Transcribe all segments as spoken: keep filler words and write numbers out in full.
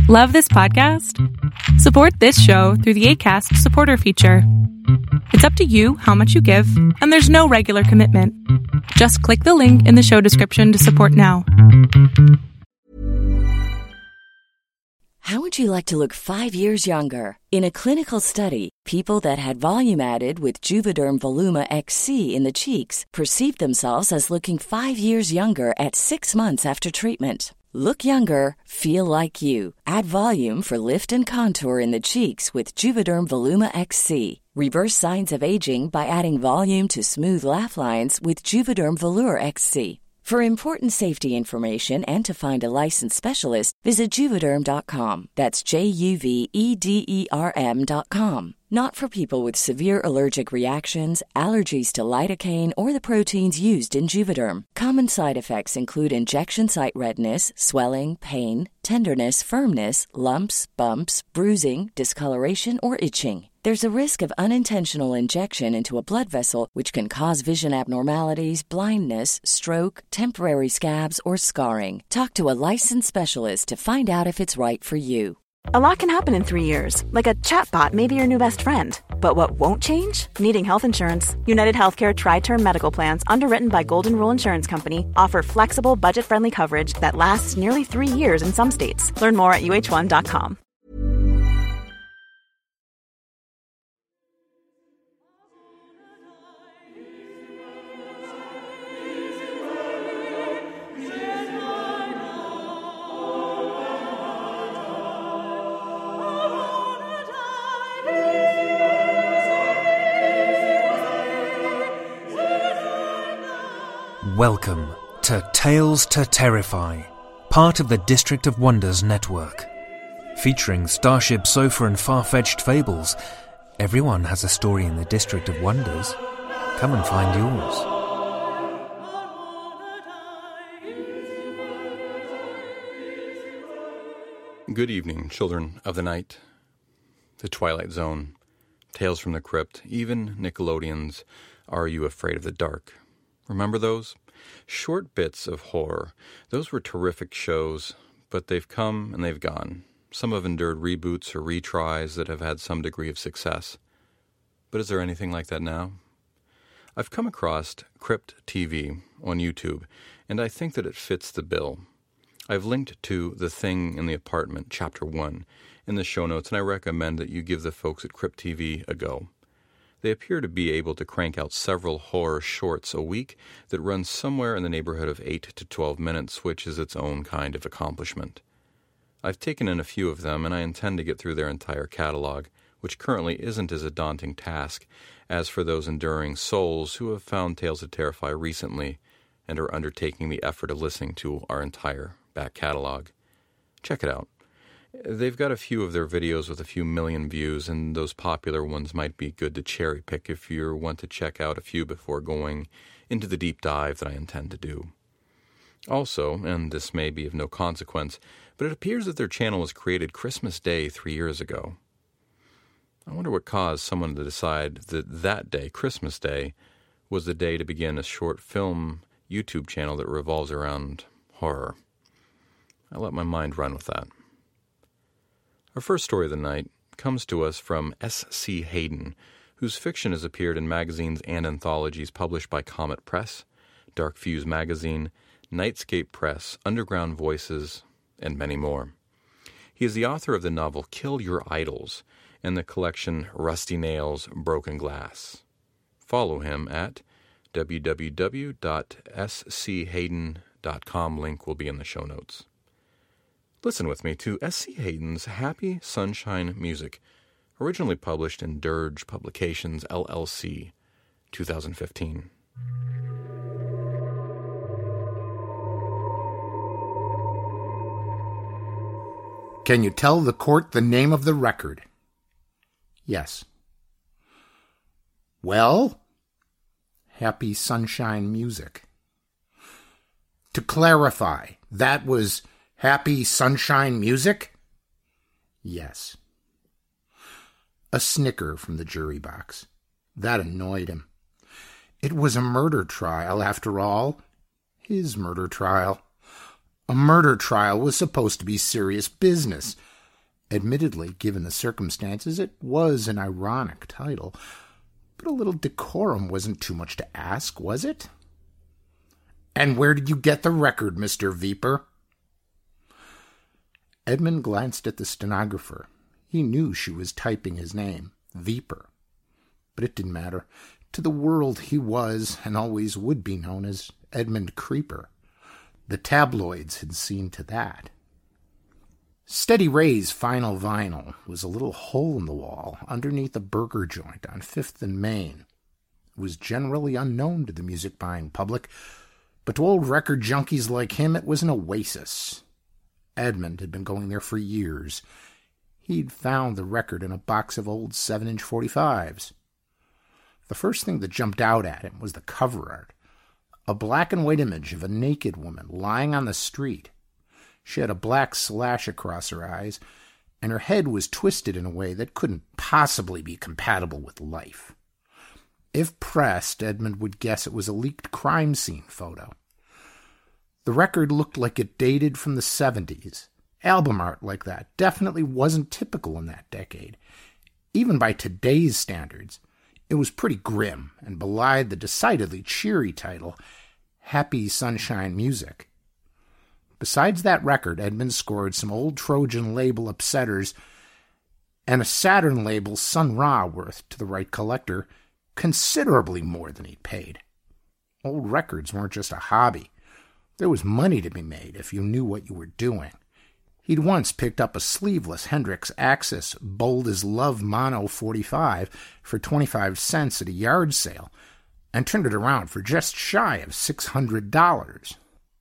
Love this podcast? Support this show through the Acast supporter feature. It's up to you how much you give, and there's no regular commitment. Just click the link in the show description to support now. How would you like to look five years younger? In a clinical study, people that had volume added with Juvederm Voluma X C in the cheeks perceived themselves as looking five years younger at six months after treatment. Look younger, feel like you. Add volume for lift and contour in the cheeks with Juvederm Voluma X C. Reverse signs of aging by adding volume to smooth laugh lines with Juvederm Volure X C. For important safety information and to find a licensed specialist, visit Juvederm dot com. That's J U V E D E R M dot com. Not for people with severe allergic reactions, allergies to lidocaine, or the proteins used in Juvederm. Common side effects include injection site redness, swelling, pain, tenderness, firmness, lumps, bumps, bruising, discoloration, or itching. There's a risk of unintentional injection into a blood vessel, which can cause vision abnormalities, blindness, stroke, temporary scabs, or scarring. Talk to a licensed specialist to find out if it's right for you. A lot can happen in three years, like a chatbot may be your new best friend. But what won't change? Needing health insurance. United Healthcare Tri-Term Medical Plans, underwritten by Golden Rule Insurance Company, offer flexible, budget-friendly coverage that lasts nearly three years in some states. Learn more at U H one dot com. Welcome to Tales to Terrify, part of the District of Wonders network. Featuring Starship Sofa and far-fetched fables, everyone has a story in the District of Wonders. Come and find yours. Good evening, children of the night. The Twilight Zone, Tales from the Crypt, even Nickelodeon's Are You Afraid of the Dark? Remember those? Short bits of horror. Those were terrific shows, but they've come and they've gone. Some have endured reboots or retries that have had some degree of success. But is there anything like that now? I've come across Crypt T V on YouTube, and I think that it fits the bill. I've linked to The Thing in the Apartment, Chapter one, in the show notes, and I recommend that you give the folks at Crypt T V a go. They appear to be able to crank out several horror shorts a week that run somewhere in the neighborhood of eight to twelve minutes, which is its own kind of accomplishment. I've taken in a few of them, and I intend to get through their entire catalog, which currently isn't as a daunting task as for those enduring souls who have found Tales to Terrify recently and are undertaking the effort of listening to our entire back catalog. Check it out. They've got a few of their videos with a few million views, and those popular ones might be good to cherry pick if you want to check out a few before going into the deep dive that I intend to do. Also, and this may be of no consequence, but it appears that their channel was created Christmas Day three years ago. I wonder what caused someone to decide that that day, Christmas Day, was the day to begin a short film YouTube channel that revolves around horror. I let my mind run with that. Our first story of the night comes to us from S C Hayden, whose fiction has appeared in magazines and anthologies published by Comet Press, Dark Fuse Magazine, Nightscape Press, Underground Voices, and many more. He is the author of the novel Kill Your Idols and the collection Rusty Nails, Broken Glass. Follow him at w w w dot s c hayden dot com. Link will be in the show notes. Listen with me to S C Hayden's Happy Sunshine Music, originally published in Dirge Publications, L L C, two thousand fifteen. Can you tell the court the name of the record? Yes. Well, Happy Sunshine Music. To clarify, that was Happy Sunshine Music? Yes. A snicker from the jury box. That annoyed him. It was a murder trial, after all. His murder trial. A murder trial was supposed to be serious business. Admittedly, given the circumstances, it was an ironic title, but a little decorum wasn't too much to ask, was it? "And where did you get the record, Mister Veeper?" Edmund glanced at the stenographer. He knew she was typing his name, Veeper. But it didn't matter. To the world he was, and always would be, known as Edmund Creeper. The tabloids had seen to that. Steady Ray's final vinyl was a little hole in the wall underneath a burger joint on Fifth and Main. It was generally unknown to the music-buying public, but to old record junkies like him it was an oasis. Edmund had been going there for years. He'd found the record in a box of old seven-inch forty-fives. The first thing that jumped out at him was the cover art, a black-and-white image of a naked woman lying on the street. She had a black slash across her eyes, and her head was twisted in a way that couldn't possibly be compatible with life. If pressed, Edmund would guess it was a leaked crime scene photo. The record looked like it dated from the seventies. Album art like that definitely wasn't typical in that decade. Even by today's standards, it was pretty grim and belied the decidedly cheery title, Happy Sunshine Music. Besides that record, Edmund scored some old Trojan label upsetters and a Saturn label Sun Ra worth, to the right collector, considerably more than he'd paid. Old records weren't just a hobby. There was money to be made if you knew what you were doing. He'd once picked up a sleeveless Hendrix Axis Bold as Love Mono forty-five for twenty-five cents at a yard sale and turned it around for just shy of six hundred dollars.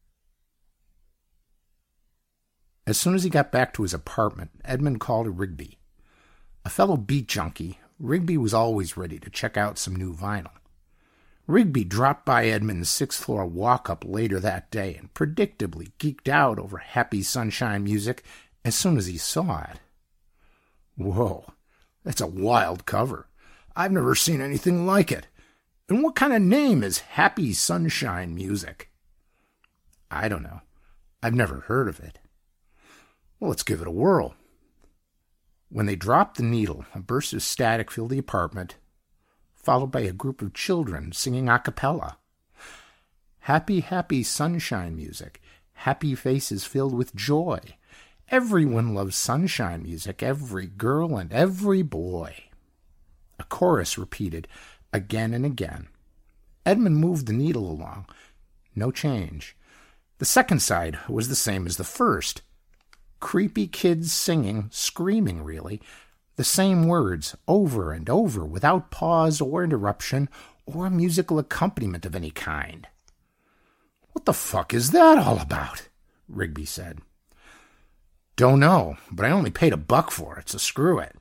As soon as he got back to his apartment, Edmund called Rigby. A fellow beat junkie, Rigby was always ready to check out some new vinyl. Rigby dropped by Edmund's sixth-floor walk-up later that day and predictably geeked out over Happy Sunshine Music as soon as he saw it. "Whoa, that's a wild cover. I've never seen anything like it. And what kind of name is Happy Sunshine Music?" "I don't know. I've never heard of it." "Well, let's give it a whirl." When they dropped the needle, a burst of static filled the apartment, followed by a group of children singing a cappella. Happy, happy sunshine music. Happy faces filled with joy. Everyone loves sunshine music, every girl and every boy. A chorus repeated again and again. Edmund moved the needle along. No change. The second side was the same as the first. Creepy kids singing, screaming really, the same words over and over without pause or interruption or musical accompaniment of any kind. "What the fuck is that all about?" Rigby said. "Don't know, but I only paid a buck for it, so screw it."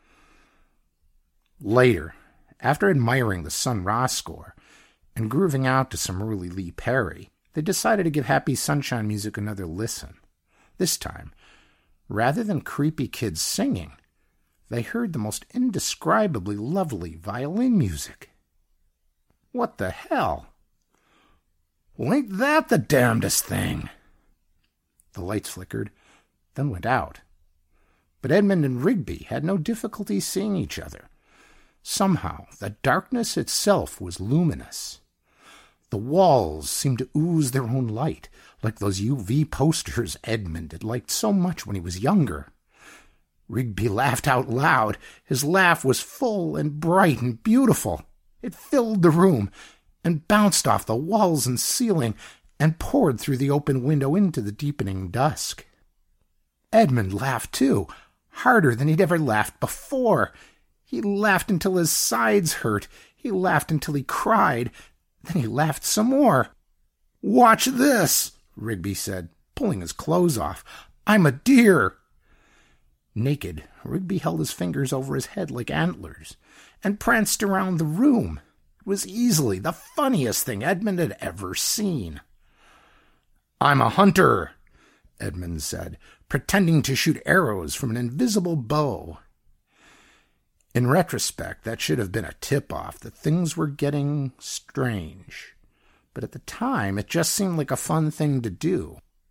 Later, after admiring the Sun Ra score and grooving out to some early Lee Perry, they decided to give Happy Sunshine Music another listen. This time, rather than creepy kids singing, they heard the most indescribably lovely violin music. "What the hell? Well, ain't that the damnedest thing?" The lights flickered, then went out. But Edmund and Rigby had no difficulty seeing each other. Somehow, the darkness itself was luminous. The walls seemed to ooze their own light, like those U V posters Edmund had liked so much when he was younger. Rigby laughed out loud. His laugh was full and bright and beautiful. It filled the room and bounced off the walls and ceiling and poured through the open window into the deepening dusk. Edmund laughed too, harder than he'd ever laughed before. He laughed until his sides hurt. He laughed until he cried. Then he laughed some more. "Watch this," Rigby said, pulling his clothes off. "I'm a deer." Naked, Rigby held his fingers over his head like antlers and pranced around the room. It was easily the funniest thing Edmund had ever seen. "I'm a hunter," Edmund said, pretending to shoot arrows from an invisible bow. In retrospect, that should have been a tip-off that things were getting strange. But at the time, it just seemed like a fun thing to do.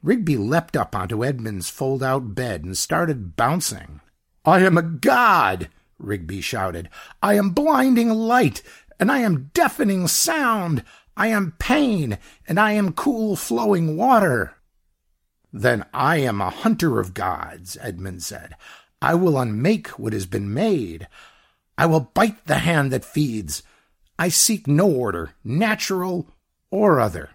Rigby leapt up onto Edmund's fold-out bed and started bouncing. "I am a god!" Rigby shouted. "I am blinding light, and I am deafening sound. I am pain, and I am cool flowing water." "Then I am a hunter of gods," Edmund said. "I will unmake what has been made. I will bite the hand that feeds. I seek no order, natural or other."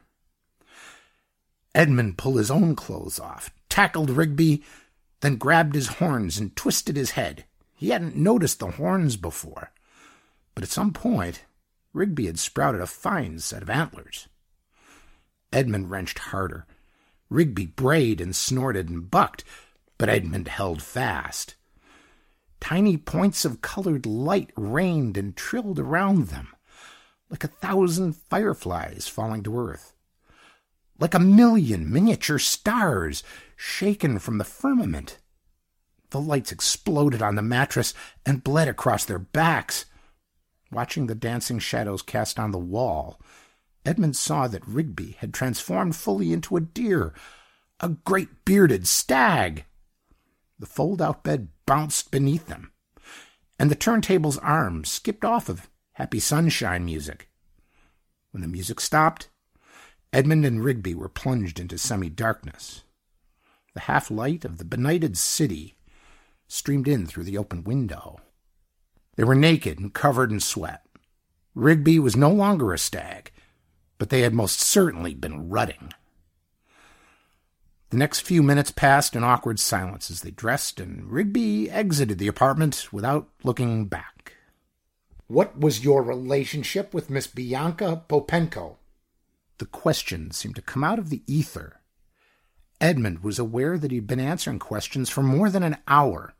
Edmund pulled his own clothes off, tackled Rigby, then grabbed his horns and twisted his head. He hadn't noticed the horns before, but at some point, Rigby had sprouted a fine set of antlers. Edmund wrenched harder. Rigby brayed and snorted and bucked, but Edmund held fast. Tiny points of colored light rained and trilled around them, like a thousand fireflies falling to earth, like a million miniature stars shaken from the firmament. The lights exploded on the mattress and bled across their backs. Watching the dancing shadows cast on the wall, Edmund saw that Rigby had transformed fully into a deer, a great bearded stag. The fold-out bed bounced beneath them, and the turntable's arms skipped off of Happy Sunshine music. When the music stopped, Edmund and Rigby were plunged into semi-darkness. The half-light of the benighted city streamed in through the open window. They were naked and covered in sweat. Rigby was no longer a stag, but they had most certainly been rutting. The next few minutes passed in awkward silence as they dressed, and Rigby exited the apartment without looking back. "What was your relationship with Miss Bianca Popenko?" The question seemed to come out of the ether. Edmund was aware that he'd been answering questions for more than an hour,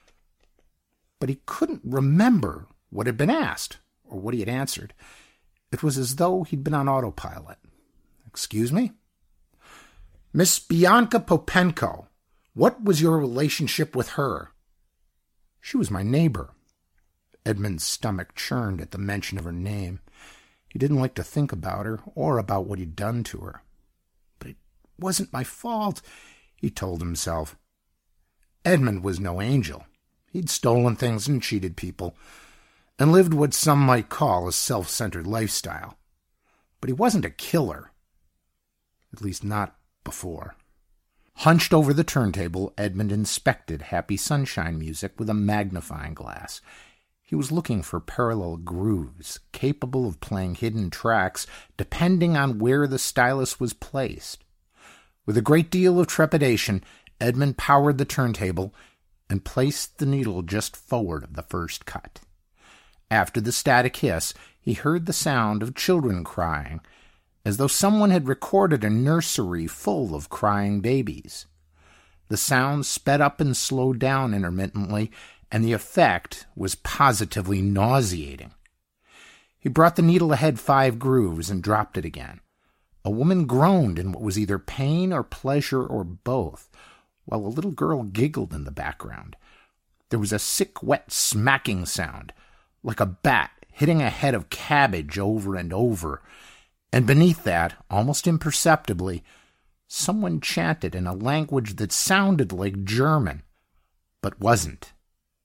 but he couldn't remember what had been asked or what he had answered. It was as though he'd been on autopilot. "Excuse me?" "Miss Bianca Popenko, what was your relationship with her?" "She was my neighbor." Edmund's stomach churned at the mention of her name. He didn't like to think about her or about what he'd done to her. But it wasn't my fault, he told himself. Edmund was no angel. He'd stolen things and cheated people, and lived what some might call a self-centered lifestyle. But he wasn't a killer. At least not before. Hunched over the turntable, Edmund inspected Happy Sunshine music with a magnifying glass. He was looking for parallel grooves, capable of playing hidden tracks, depending on where the stylus was placed. With a great deal of trepidation, Edmund powered the turntable and placed the needle just forward of the first cut. After the static hiss, he heard the sound of children crying, as though someone had recorded a nursery full of crying babies. The sound sped up and slowed down intermittently, and the effect was positively nauseating. He brought the needle ahead five grooves and dropped it again. A woman groaned in what was either pain or pleasure or both, while a little girl giggled in the background. There was a sick, wet smacking sound, like a bat hitting a head of cabbage over and over, and beneath that, almost imperceptibly, someone chanted in a language that sounded like German, but wasn't.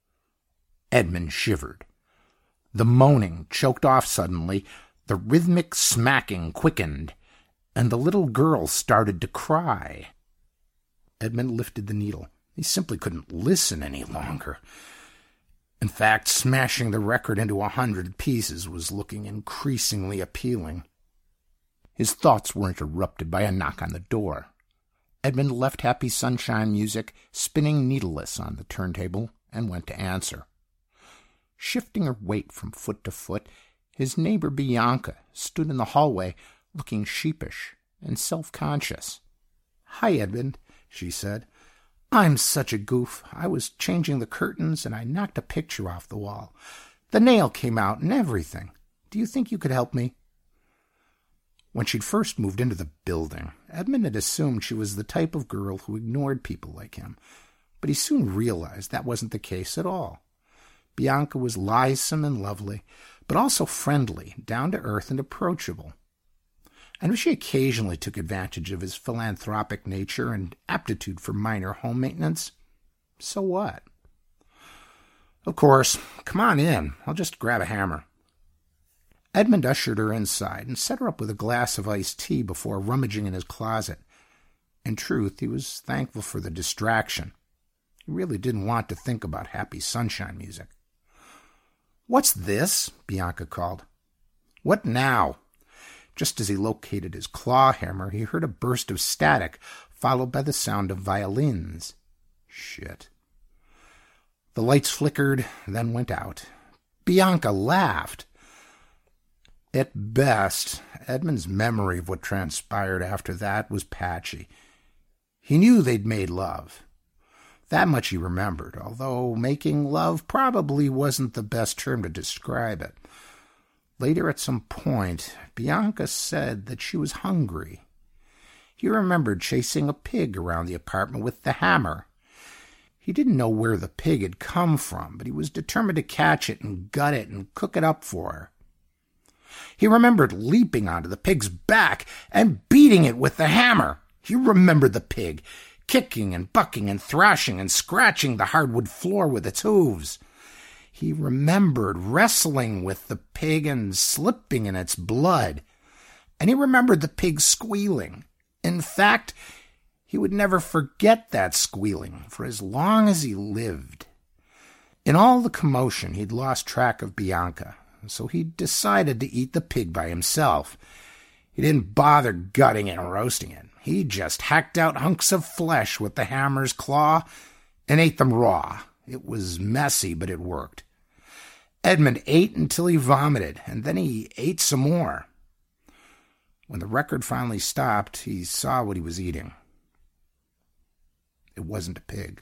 Edmund shivered. The moaning choked off suddenly, the rhythmic smacking quickened, and the little girl started to cry. Edmund lifted the needle. He simply couldn't listen any longer. In fact, smashing the record into a hundred pieces was looking increasingly appealing. His thoughts were interrupted by a knock on the door. Edmund left Happy Sunshine music spinning needleless on the turntable and went to answer. Shifting her weight from foot to foot, his neighbor Bianca stood in the hallway, looking sheepish and self-conscious. "Hi, Edmund," she said. "I'm such a goof. I was changing the curtains, and I knocked a picture off the wall. The nail came out and everything. Do you think you could help me?" When she'd first moved into the building, Edmund had assumed she was the type of girl who ignored people like him, but he soon realized that wasn't the case at all. Bianca was lissom and lovely, but also friendly, down to earth and approachable. and if she occasionally took advantage of his philanthropic nature and aptitude for minor home maintenance, so what? Of course, come on in. I'll just grab a hammer. Edmund ushered her inside and set her up with a glass of iced tea before rummaging in his closet. In truth, he was thankful for the distraction. He really didn't want to think about Happy Sunshine music. "What's this?" Bianca called. "What now?" Just as he located his claw hammer, he heard a burst of static, followed by the sound of violins. Shit. The lights flickered, then went out. Bianca laughed. At best, Edmund's memory of what transpired after that was patchy. He knew they'd made love. That much he remembered, although making love probably wasn't the best term to describe it. Later, at some point, Bianca said that she was hungry. He remembered chasing a pig around the apartment with the hammer. He didn't know where the pig had come from, but he was determined to catch it and gut it and cook it up for her. He remembered leaping onto the pig's back and beating it with the hammer. He remembered the pig, kicking and bucking and thrashing and scratching the hardwood floor with its hooves. He remembered wrestling with the pig and slipping in its blood. And he remembered the pig squealing. In fact, he would never forget that squealing for as long as he lived. In all the commotion, he'd lost track of Bianca, so he decided to eat the pig by himself. He didn't bother gutting it and roasting it. He just hacked out hunks of flesh with the hammer's claw and ate them raw. It was messy, but it worked. Edmund ate until he vomited, and then he ate some more. When the record finally stopped, he saw what he was eating. It wasn't a pig.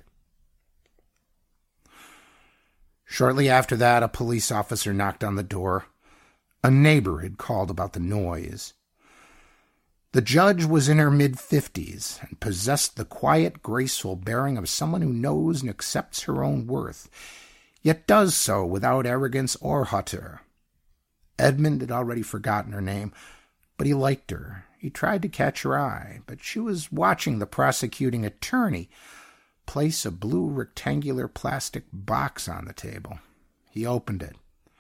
Shortly after that, a police officer knocked on the door. A neighbor had called about the noise. The judge was in her mid-fifties and possessed the quiet, graceful bearing of someone who knows and accepts her own worth, yet does so without arrogance or hauteur. Edmund had already forgotten her name, but he liked her. He tried to catch her eye, but she was watching the prosecuting attorney place a blue rectangular plastic box on the table. He opened it.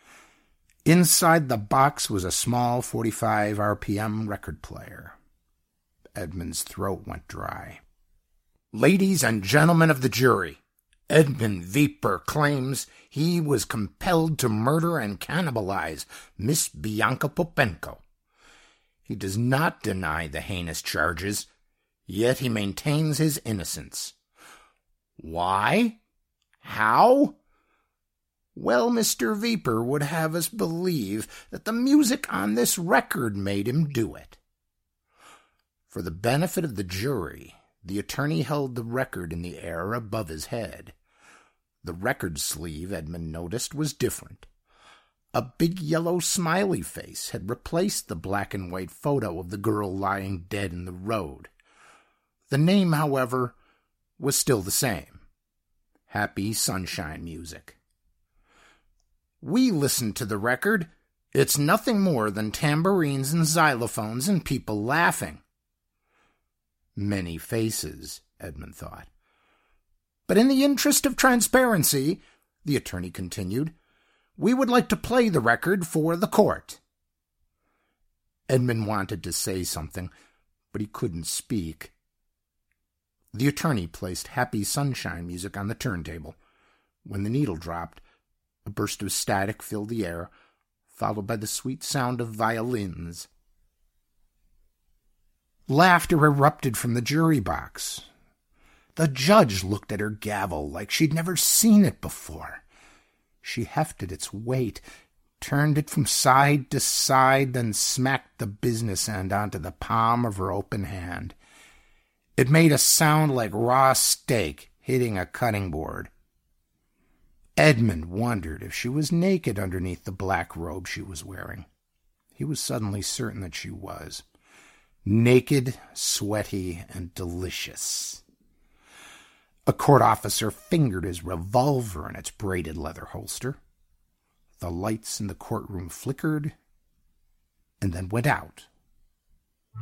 Inside the box was a small forty-five R P M record player. Edmund's throat went dry. "Ladies and gentlemen of the jury, Edmund Viper claims he was compelled to murder and cannibalize Miss Bianca Popenko. He does not deny the heinous charges, yet he maintains his innocence. Why? How? Well, Mister Viper would have us believe that the music on this record made him do it." For the benefit of the jury, the attorney held the record in the air above his head. The record sleeve, Edmund noticed, was different. A big yellow smiley face had replaced the black and white photo of the girl lying dead in the road. The name, however, was still the same. Happy Sunshine Music. "We listened to the record. It's nothing more than tambourines and xylophones and people laughing." Many faces, Edmund thought. "But in the interest of transparency," the attorney continued, "we would like to play the record for the court." Edmund wanted to say something, but he couldn't speak. The attorney placed Happy Sunshine Music on the turntable. When the needle dropped, a burst of static filled the air, followed by the sweet sound of violins. Laughter erupted from the jury box. The judge looked at her gavel like she'd never seen it before. She hefted its weight, turned it from side to side, then smacked the business end onto the palm of her open hand. It made a sound like raw steak hitting a cutting board. Edmund wondered if she was naked underneath the black robe she was wearing. He was suddenly certain that she was. Naked, sweaty, and delicious. A court officer fingered his revolver in its braided leather holster. The lights in the courtroom flickered and then went out.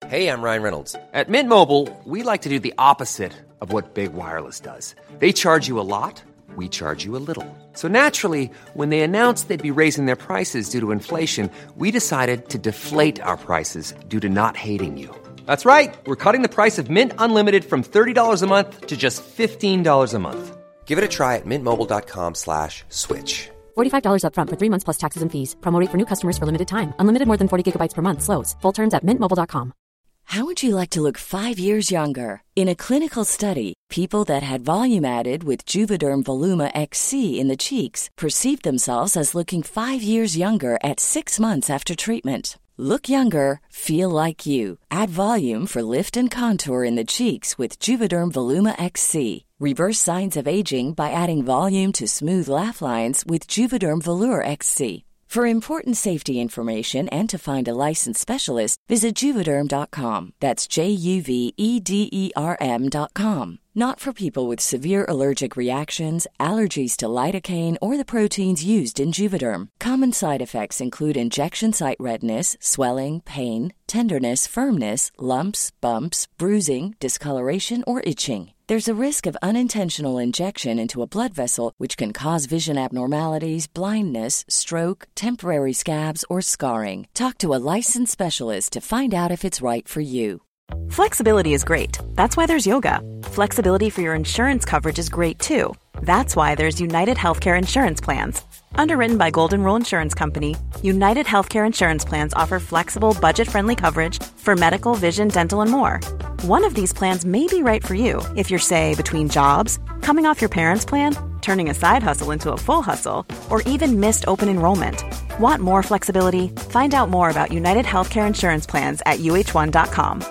Hey, I'm Ryan Reynolds. At Mint Mobile, we like to do the opposite of what Big Wireless does. They charge you a lot, we charge you a little. So naturally, when they announced they'd be raising their prices due to inflation, we decided to deflate our prices due to not hating you. That's right. We're cutting the price of Mint Unlimited from thirty dollars a month to just fifteen dollars a month. Give it a try at mintmobile.com slash switch. forty-five dollars up front for three months plus taxes and fees. Promo rate for new customers for limited time. Unlimited more than forty gigabytes per month slows. Full terms at mint mobile dot com. How would you like to look five years younger? In a clinical study, people that had volume added with Juvederm Voluma X C in the cheeks perceived themselves as looking five years younger at six months after treatment. Look younger, feel like you. Add volume for lift and contour in the cheeks with Juvederm Voluma X C. Reverse signs of aging by adding volume to smooth laugh lines with Juvederm Volure X C. For important safety information and to find a licensed specialist, visit Juvederm dot com. That's J U V E D E R M dot com. Not for people with severe allergic reactions, allergies to lidocaine, or the proteins used in Juvederm. Common side effects include injection site redness, swelling, pain, tenderness, firmness, lumps, bumps, bruising, discoloration, or itching. There's a risk of unintentional injection into a blood vessel, which can cause vision abnormalities, blindness, stroke, temporary scabs, or scarring. Talk to a licensed specialist to find out if it's right for you. Flexibility is great. That's why there's yoga. Flexibility for your insurance coverage is great too. That's why there's United Healthcare Insurance Plans. Underwritten by Golden Rule Insurance Company, United Healthcare Insurance Plans offer flexible, budget-friendly coverage for medical, vision, dental, and more. One of these plans may be right for you if you're, say, between jobs, coming off your parents' plan, turning a side hustle into a full hustle, or even missed open enrollment. Want more flexibility? Find out more about United Healthcare Insurance Plans at U H one dot com.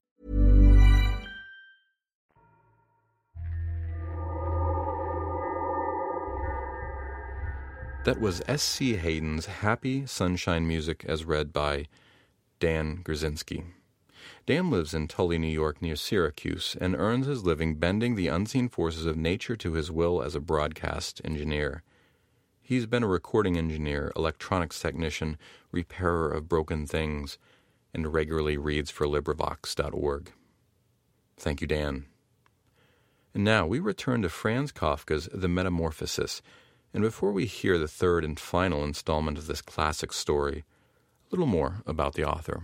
That was S C Hayden's Happy Sunshine Music as read by Dan Grzinski. Dan lives in Tully, New York, near Syracuse, and earns his living bending the unseen forces of nature to his will as a broadcast engineer. He's been a recording engineer, electronics technician, repairer of broken things, and regularly reads for LibriVox dot org. Thank you, Dan. And now we return to Franz Kafka's The Metamorphosis, and before we hear the third and final installment of this classic story, a little more about the author.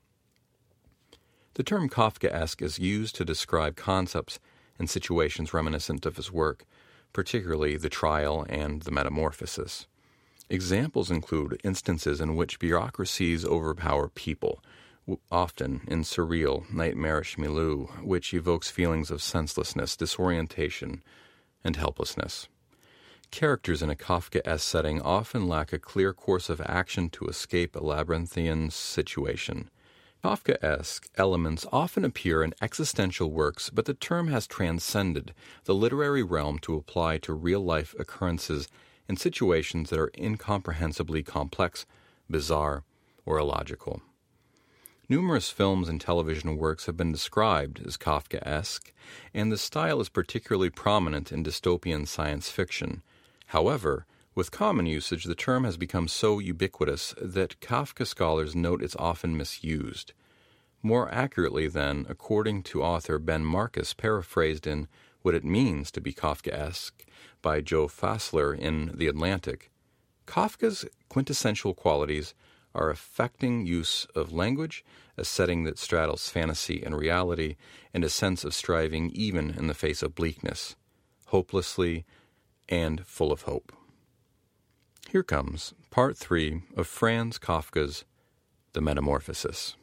The term Kafkaesque is used to describe concepts and situations reminiscent of his work, particularly the trial and the metamorphosis. Examples include instances in which bureaucracies overpower people, often in surreal, nightmarish milieu, which evokes feelings of senselessness, disorientation, and helplessness. Characters in a Kafkaesque setting often lack a clear course of action to escape a labyrinthian situation. Kafkaesque elements often appear in existential works, but the term has transcended the literary realm to apply to real-life occurrences in situations that are incomprehensibly complex, bizarre, or illogical. Numerous films and television works have been described as Kafkaesque, and the style is particularly prominent in dystopian science fiction. However, with common usage, the term has become so ubiquitous that Kafka scholars note it's often misused. More accurately, then, according to author Ben Marcus, paraphrased in What It Means to be Kafkaesque by Joe Fassler in The Atlantic, Kafka's quintessential qualities are affecting use of language, a setting that straddles fantasy and reality, and a sense of striving even in the face of bleakness, hopelessly and full of hope. Here comes part three of Franz Kafka's The Metamorphosis.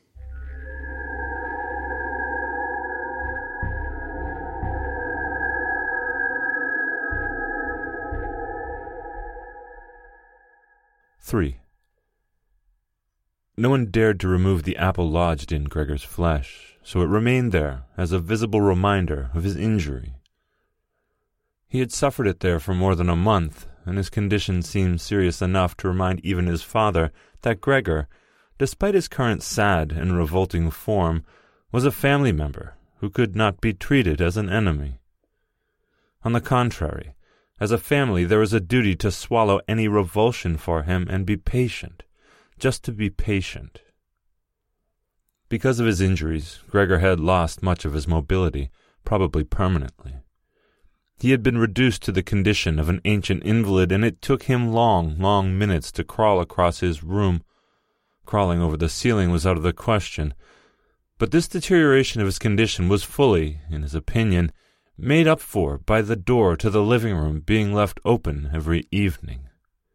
three. No one dared to remove the apple lodged in Gregor's flesh, so it remained there as a visible reminder of his injury. He had suffered it there for more than a month, and his condition seemed serious enough to remind even his father that Gregor, despite his current sad and revolting form, was a family member who could not be treated as an enemy. On the contrary, as a family there was a duty to swallow any revulsion for him and be patient, just to be patient. Because of his injuries, Gregor had lost much of his mobility, probably permanently. He had been reduced to the condition of an ancient invalid, and it took him long, long minutes to crawl across his room. Crawling over the ceiling was out of the question. But this deterioration of his condition was fully, in his opinion, made up for by the door to the living room being left open every evening.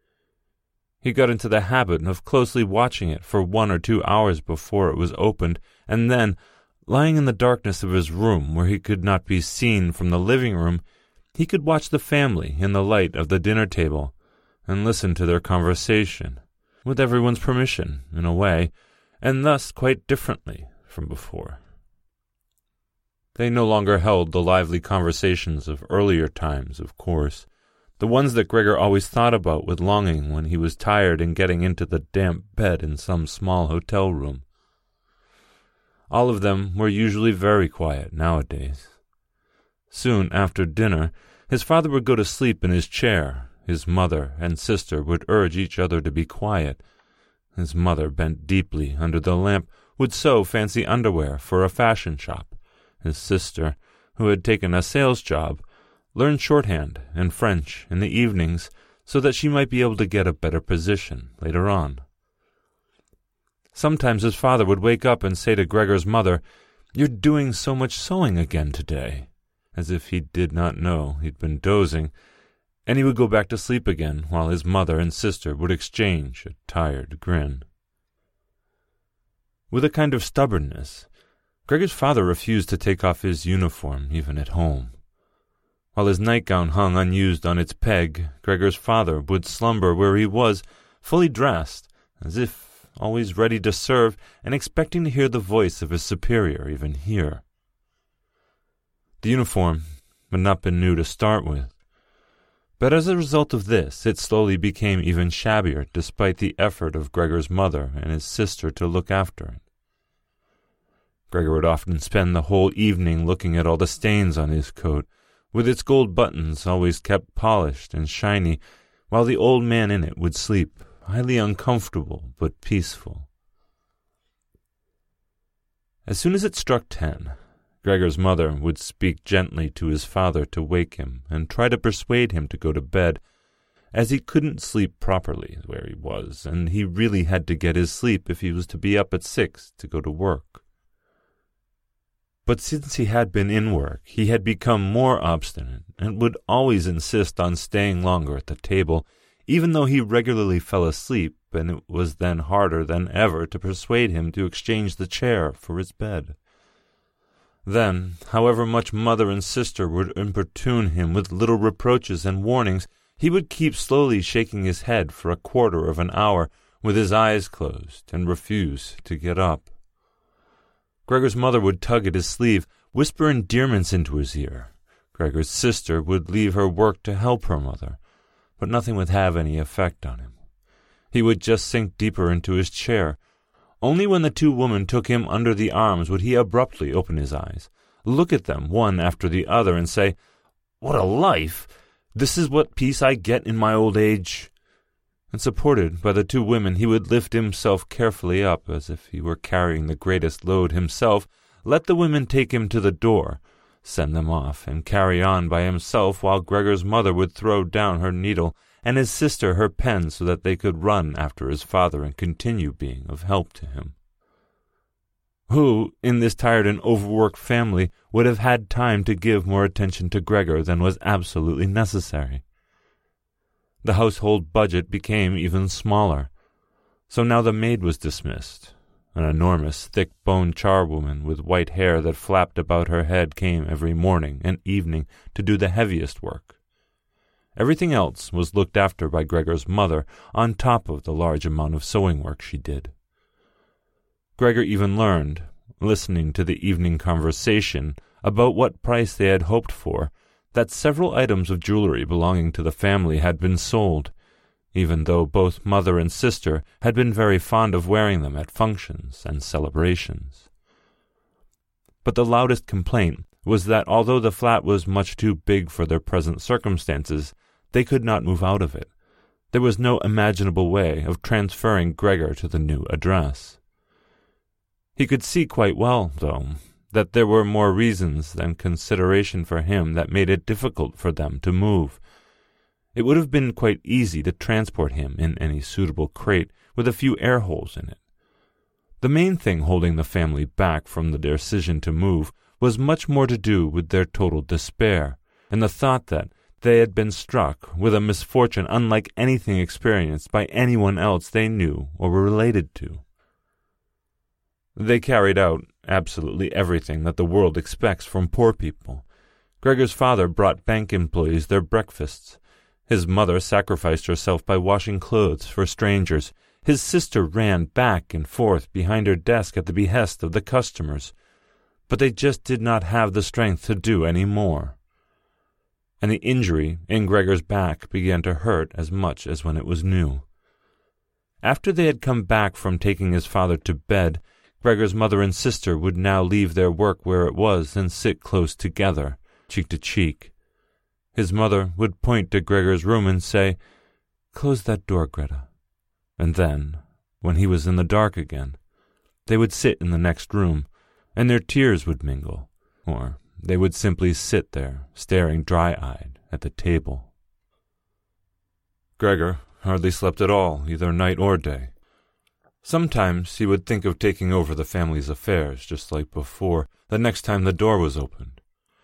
He got into the habit of closely watching it for one or two hours before it was opened, and then, lying in the darkness of his room where he could not be seen from the living room, he could watch the family in the light of the dinner table and listen to their conversation, with everyone's permission, in a way, and thus quite differently from before. They no longer held the lively conversations of earlier times, of course, the ones that Gregor always thought about with longing when he was tired and getting into the damp bed in some small hotel room. All of them were usually very quiet nowadays. Soon after dinner, his father would go to sleep in his chair. His mother and sister would urge each other to be quiet. His mother, bent deeply under the lamp, would sew fancy underwear for a fashion shop. His sister, who had taken a sales job, learned shorthand and French in the evenings so that she might be able to get a better position later on. Sometimes his father would wake up and say to Gregor's mother, "You're doing so much sewing again today," as if he did not know he'd been dozing, and he would go back to sleep again while his mother and sister would exchange a tired grin. With a kind of stubbornness, Gregor's father refused to take off his uniform even at home. While his nightgown hung unused on its peg, Gregor's father would slumber where he was, fully dressed, as if always ready to serve and expecting to hear the voice of his superior even here. The uniform had not been new to start with, but as a result of this, it slowly became even shabbier despite the effort of Gregor's mother and his sister to look after it. Gregor would often spend the whole evening looking at all the stains on his coat, with its gold buttons always kept polished and shiny, while the old man in it would sleep, highly uncomfortable but peaceful. As soon as it struck ten, Gregor's mother would speak gently to his father to wake him and try to persuade him to go to bed, as he couldn't sleep properly where he was, and he really had to get his sleep if he was to be up at six to go to work. But since he had been in work, he had become more obstinate and would always insist on staying longer at the table, even though he regularly fell asleep, and it was then harder than ever to persuade him to exchange the chair for his bed. Then, however much mother and sister would importune him with little reproaches and warnings, he would keep slowly shaking his head for a quarter of an hour with his eyes closed and refuse to get up. Gregor's mother would tug at his sleeve, whisper endearments into his ear. Gregor's sister would leave her work to help her mother, but nothing would have any effect on him. He would just sink deeper into his chair. Only when the two women took him under the arms would he abruptly open his eyes, look at them one after the other, and say, "What a life! This is what peace I get in my old age." And supported by the two women, he would lift himself carefully up, as if he were carrying the greatest load himself, let the women take him to the door, send them off, and carry on by himself, while Gregor's mother would throw down her needle and his sister her pen so that they could run after his father and continue being of help to him. Who, in this tired and overworked family, would have had time to give more attention to Gregor than was absolutely necessary? The household budget became even smaller, so now the maid was dismissed. An enormous, thick-boned charwoman with white hair that flapped about her head came every morning and evening to do the heaviest work. Everything else was looked after by Gregor's mother, on top of the large amount of sewing work she did. Gregor even learned, listening to the evening conversation about what price they had hoped for, that several items of jewelry belonging to the family had been sold, even though both mother and sister had been very fond of wearing them at functions and celebrations. But the loudest complaint was that although the flat was much too big for their present circumstances, they could not move out of it. There was no imaginable way of transferring Gregor to the new address. He could see quite well, though, that there were more reasons than consideration for him that made it difficult for them to move. It would have been quite easy to transport him in any suitable crate with a few air holes in it. The main thing holding the family back from the decision to move was much more to do with their total despair, and the thought that they had been struck with a misfortune unlike anything experienced by anyone else they knew or were related to. They carried out absolutely everything that the world expects from poor people. Gregor's father brought bank employees their breakfasts. His mother sacrificed herself by washing clothes for strangers. His sister ran back and forth behind her desk at the behest of the customers. But they just did not have the strength to do any more. And the injury in Gregor's back began to hurt as much as when it was new. After they had come back from taking his father to bed, Gregor's mother and sister would now leave their work where it was and sit close together, cheek to cheek. His mother would point to Gregor's room and say, "Close that door, Greta." And then, when he was in the dark again, they would sit in the next room, and their tears would mingle, or they would simply sit there, staring dry-eyed at the table. Gregor hardly slept at all, either night or day. Sometimes he would think of taking over the family's affairs, just like before, the next time the door was opened.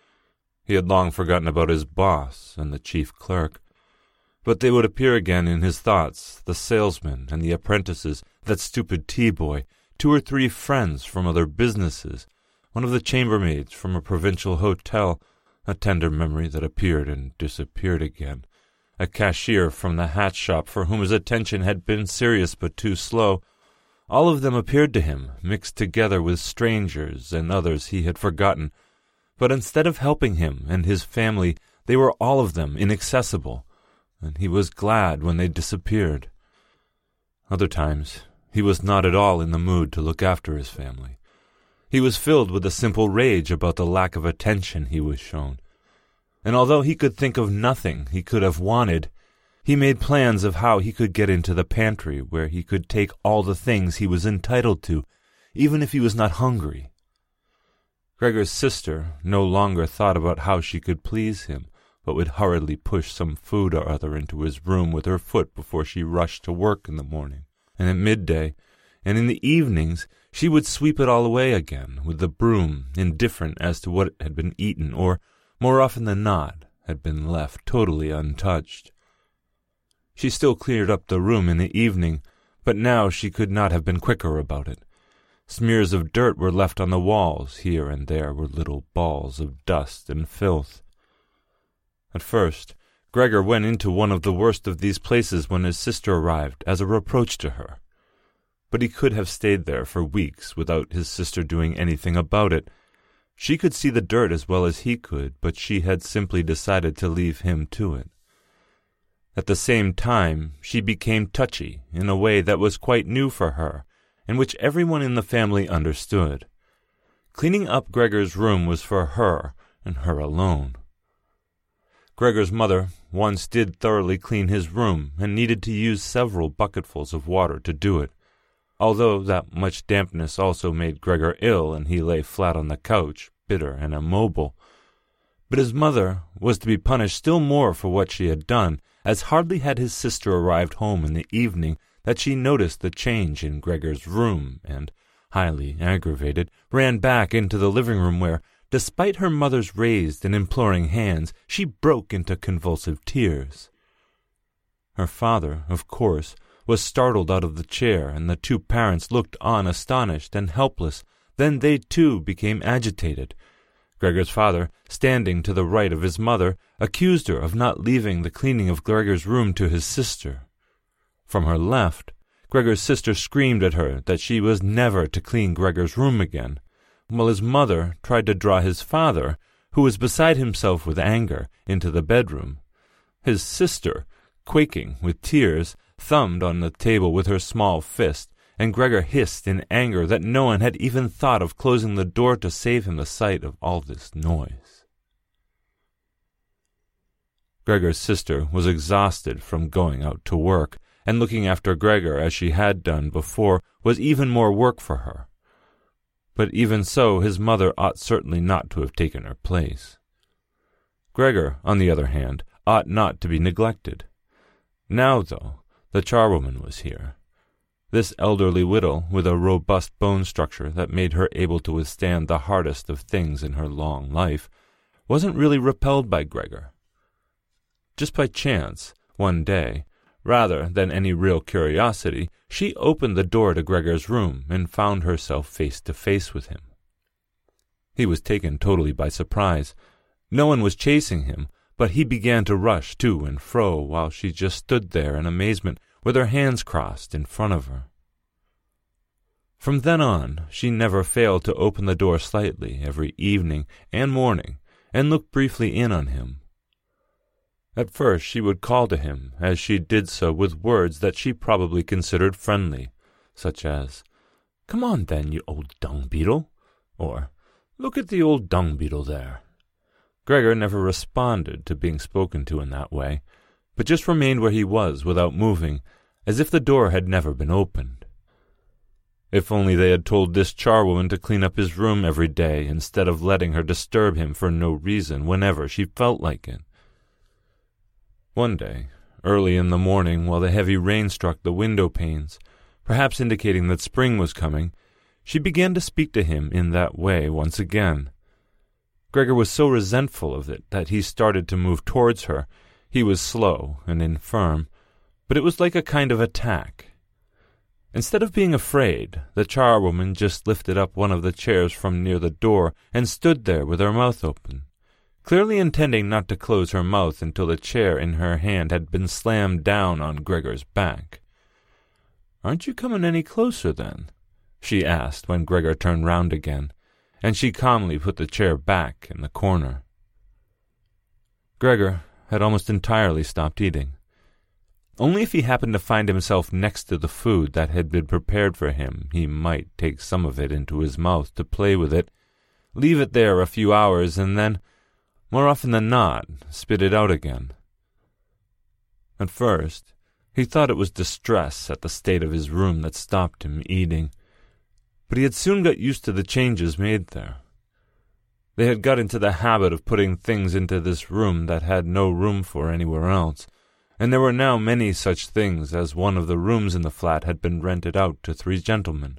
He had long forgotten about his boss and the chief clerk, but they would appear again in his thoughts, the salesman and the apprentices, that stupid tea-boy, two or three friends from other businesses, one of the chambermaids from a provincial hotel, a tender memory that appeared and disappeared again, a cashier from the hat shop for whom his attention had been serious but too slow. All of them appeared to him, mixed together with strangers and others he had forgotten, but instead of helping him and his family, they were all of them inaccessible, and he was glad when they disappeared. Other times, he was not at all in the mood to look after his family. He was filled with a simple rage about the lack of attention he was shown, and although he could think of nothing he could have wanted, he made plans of how he could get into the pantry where he could take all the things he was entitled to, even if he was not hungry. Gregor's sister no longer thought about how she could please him, but would hurriedly push some food or other into his room with her foot before she rushed to work in the morning, and at midday, and in the evenings, she would sweep it all away again with the broom, indifferent as to what had been eaten, or, more often than not, had been left totally untouched. She still cleared up the room in the evening, but now she could not have been quicker about it. Smears of dirt were left on the walls, here and there were little balls of dust and filth. At first, Gregor went into one of the worst of these places when his sister arrived as a reproach to her. But he could have stayed there for weeks without his sister doing anything about it. She could see the dirt as well as he could, but she had simply decided to leave him to it. At the same time, she became touchy in a way that was quite new for her, and which everyone in the family understood. Cleaning up Gregor's room was for her, and her alone. Gregor's mother once did thoroughly clean his room, and needed to use several bucketfuls of water to do it, although that much dampness also made Gregor ill, and he lay flat on the couch, bitter and immobile. But his mother was to be punished still more for what she had done, as hardly had his sister arrived home in the evening that she noticed the change in Gregor's room, and, highly aggravated, ran back into the living room where, despite her mother's raised and imploring hands, she broke into convulsive tears. Her father, of course, was startled out of the chair, and the two parents looked on astonished and helpless. Then they too became agitated. Gregor's father, standing to the right of his mother, accused her of not leaving the cleaning of Gregor's room to his sister. From her left, Gregor's sister screamed at her that she was never to clean Gregor's room again, while his mother tried to draw his father, who was beside himself with anger, into the bedroom. His sister, quaking with tears, thumbed on the table with her small fist, and Gregor hissed in anger that no one had even thought of closing the door to save him the sight of all this noise. Gregor's sister was exhausted from going out to work, and looking after Gregor as she had done before was even more work for her. but even so his mother ought certainly not to have taken her place. Gregor, on the other hand, ought not to be neglected. Now, though, the charwoman was here. This elderly widow, with a robust bone structure that made her able to withstand the hardest of things in her long life, wasn't really repelled by Gregor. Just by chance, one day, rather than any real curiosity, she opened the door to Gregor's room and found herself face to face with him. He was taken totally by surprise. No one was chasing him, but he began to rush to and fro while she just stood there in amazement with her hands crossed in front of her. From then on, she never failed to open the door slightly every evening and morning and look briefly in on him. At first she would call to him as she did so with words that she probably considered friendly, such as, "Come on then, you old dung-beetle," or, "Look at the old dung-beetle there." Gregor never responded to being spoken to in that way, but just remained where he was without moving, as if the door had never been opened. If only they had told this charwoman to clean up his room every day instead of letting her disturb him for no reason whenever she felt like it. One day, early in the morning, while the heavy rain struck the window panes, perhaps indicating that spring was coming, she began to speak to him in that way once again. Gregor was so resentful of it that he started to move towards her. He was slow and infirm, but it was like a kind of attack. Instead of being afraid, the charwoman just lifted up one of the chairs from near the door and stood there with her mouth open, clearly intending not to close her mouth until the chair in her hand had been slammed down on Gregor's back. "Aren't you coming any closer, then?" she asked when Gregor turned round again, and she calmly put the chair back in the corner. Gregor had almost entirely stopped eating. Only if he happened to find himself next to the food that had been prepared for him, he might take some of it into his mouth to play with it, leave it there a few hours, and then, more often than not, spit it out again. At first, he thought it was distress at the state of his room that stopped him eating, but he had soon got used to the changes made there. They had got into the habit of putting things into this room that had no room for anywhere else, and there were now many such things as one of the rooms in the flat had been rented out to three gentlemen.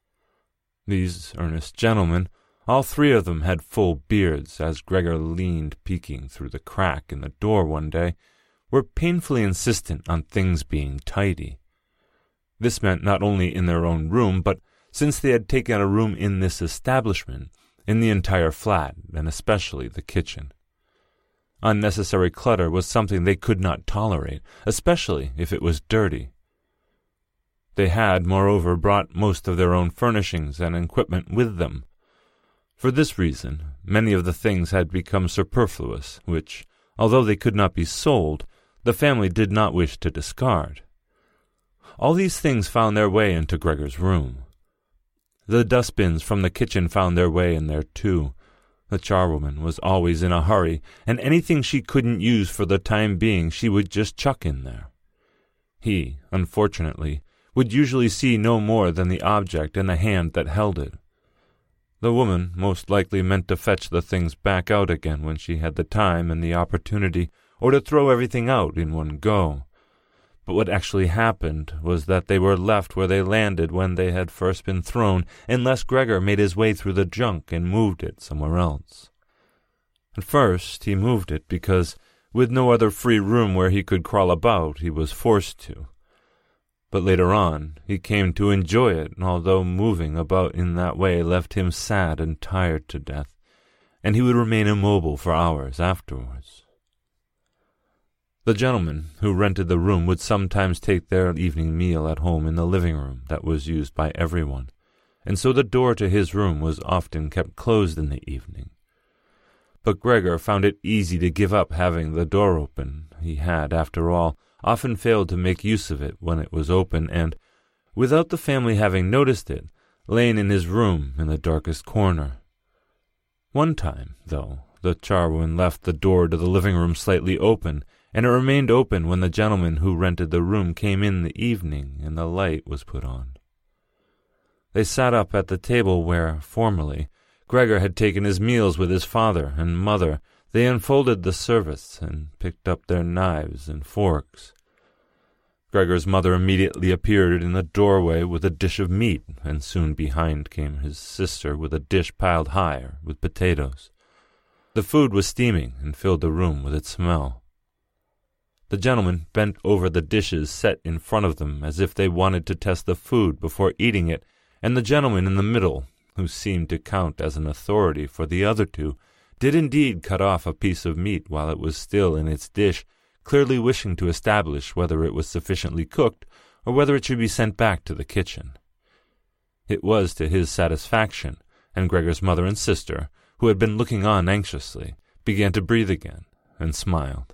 These earnest gentlemen, all three of them had full beards, as Gregor leaned peeking through the crack in the door one day, were painfully insistent on things being tidy. This meant not only in their own room, but since they had taken a room in this establishment, in the entire flat, and especially the kitchen. Unnecessary clutter was something they could not tolerate, especially if it was dirty. They had, moreover, brought most of their own furnishings and equipment with them. For this reason, many of the things had become superfluous, which, although they could not be sold, the family did not wish to discard. All these things found their way into Gregor's room. The dustbins from the kitchen found their way in there too. The charwoman was always in a hurry, and anything she couldn't use for the time being she would just chuck in there. He, unfortunately, would usually see no more than the object and the hand that held it. The woman most likely meant to fetch the things back out again when she had the time and the opportunity, or to throw everything out in one go. But what actually happened was that they were left where they landed when they had first been thrown, unless Gregor made his way through the junk and moved it somewhere else. At first he moved it because, with no other free room where he could crawl about, he was forced to. But later on he came to enjoy it, although moving about in that way left him sad and tired to death, and he would remain immobile for hours afterwards. The gentleman who rented the room would sometimes take their evening meal at home in the living room that was used by everyone, and so the door to his room was often kept closed in the evening. But Gregor found it easy to give up having the door open. He had, after all, often failed to make use of it when it was open, and, without the family having noticed it, lain in his room in the darkest corner. One time, though, the charwoman left the door to the living room slightly open, and it remained open when the gentleman who rented the room came in the evening and the light was put on. They sat up at the table where, formerly, Gregor had taken his meals with his father and mother. They unfolded the service and picked up their knives and forks. Gregor's mother immediately appeared in the doorway with a dish of meat, and soon behind came his sister with a dish piled higher with potatoes. The food was steaming and filled the room with its smell. The gentlemen bent over the dishes set in front of them as if they wanted to test the food before eating it, and the gentleman in the middle, who seemed to count as an authority for the other two, did indeed cut off a piece of meat while it was still in its dish, clearly wishing to establish whether it was sufficiently cooked or whether it should be sent back to the kitchen. It was to his satisfaction, and Gregor's mother and sister, who had been looking on anxiously, began to breathe again and smiled.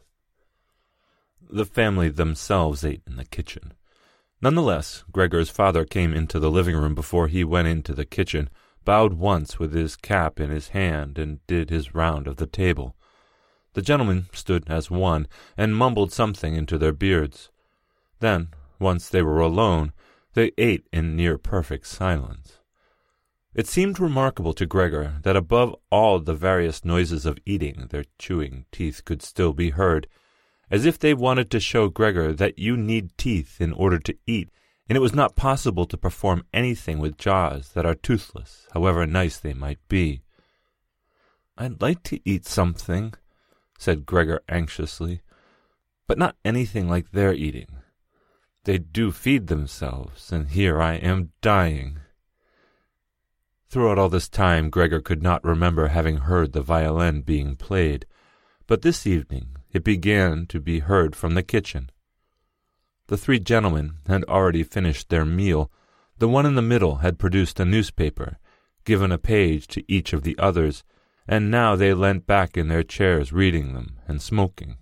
The family themselves ate in the kitchen. Nonetheless, Gregor's father came into the living room before he went into the kitchen, bowed once with his cap in his hand, and did his round of the table. The gentlemen stood as one, and mumbled something into their beards. Then, once they were alone, they ate in near-perfect silence. It seemed remarkable to Gregor that above all the various noises of eating, their chewing teeth could still be heard, as if they wanted to show Gregor that you need teeth in order to eat, and it was not possible to perform anything with jaws that are toothless, however nice they might be. "I'd like to eat something," said Gregor anxiously, "but not anything like they're eating. They do feed themselves, and here I am dying." Throughout all this time Gregor could not remember having heard the violin being played, but this evening it began to be heard from the kitchen. The three gentlemen had already finished their meal. The one in the middle had produced a newspaper, given a page to each of the others, and now they leant back in their chairs reading them and smoking.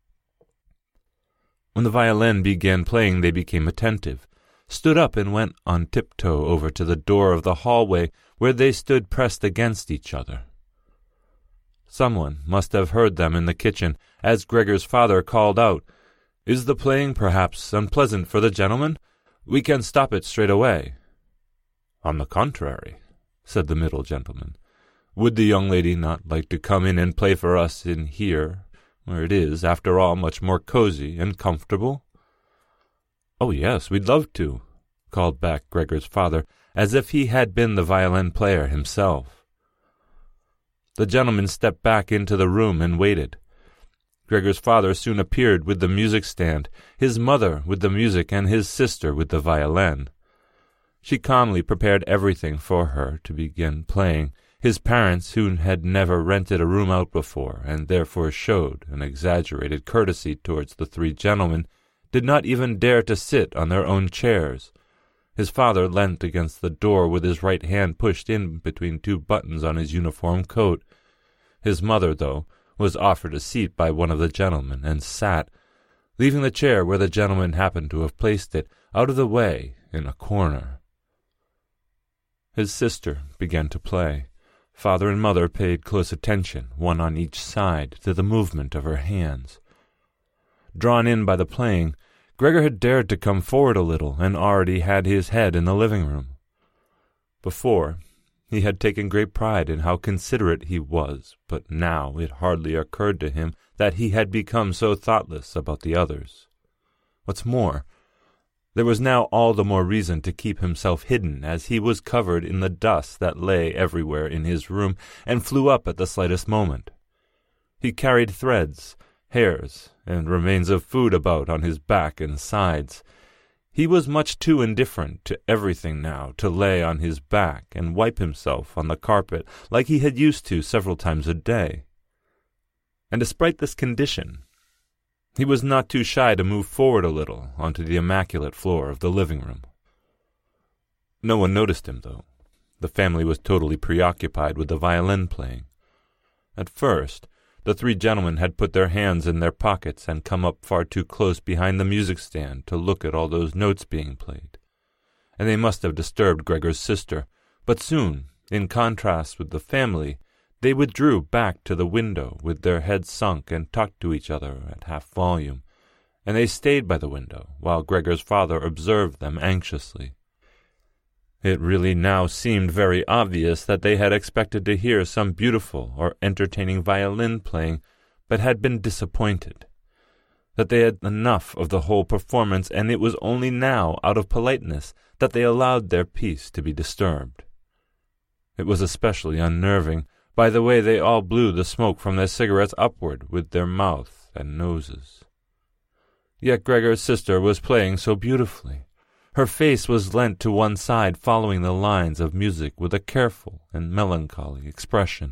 When the violin began playing they became attentive, stood up and went on tiptoe over to the door of the hallway where they stood pressed against each other. Someone must have heard them in the kitchen, as Gregor's father called out, "Is the playing perhaps unpleasant for the gentlemen? We can stop it straight away." "On the contrary," said the middle gentleman. "Would the young lady not like to come in and play for us in here, where it is, after all, much more cozy and comfortable?" "Oh, yes, we'd love to," called back Gregor's father, as if he had been the violin player himself. The gentleman stepped back into the room and waited. Gregor's father soon appeared with the music stand, his mother with the music, and his sister with the violin. She calmly prepared everything for her to begin playing. His parents, who had never rented a room out before, and therefore showed an exaggerated courtesy towards the three gentlemen, did not even dare to sit on their own chairs. His father leant against the door with his right hand pushed in between two buttons on his uniform coat. His mother, though, was offered a seat by one of the gentlemen, and sat, leaving the chair where the gentleman happened to have placed it, out of the way in a corner. His sister began to play. Father and mother paid close attention, one on each side, to the movement of her hands. Drawn in by the playing, Gregor had dared to come forward a little, and already had his head in the living room. Before, he had taken great pride in how considerate he was, but now it hardly occurred to him that he had become so thoughtless about the others. What's more, there was now all the more reason to keep himself hidden, as he was covered in the dust that lay everywhere in his room and flew up at the slightest moment. He carried threads, hairs, and remains of food about on his back and sides. He was much too indifferent to everything now to lay on his back and wipe himself on the carpet like he had used to several times a day. And despite this condition, he was not too shy to move forward a little onto the immaculate floor of the living room. No one noticed him, though. The family was totally preoccupied with the violin playing. At first, the three gentlemen had put their hands in their pockets and come up far too close behind the music stand to look at all those notes being played, and they must have disturbed Gregor's sister, but soon, in contrast with the family, they withdrew back to the window with their heads sunk and talked to each other at half volume, and they stayed by the window while Gregor's father observed them anxiously. It really now seemed very obvious that they had expected to hear some beautiful or entertaining violin playing, but had been disappointed. That they had enough of the whole performance, and it was only now, out of politeness, that they allowed their peace to be disturbed. It was especially unnerving by the way they all blew the smoke from their cigarettes upward with their mouths and noses. Yet Gregor's sister was playing so beautifully. Her face was leant to one side, following the lines of music with a careful and melancholy expression.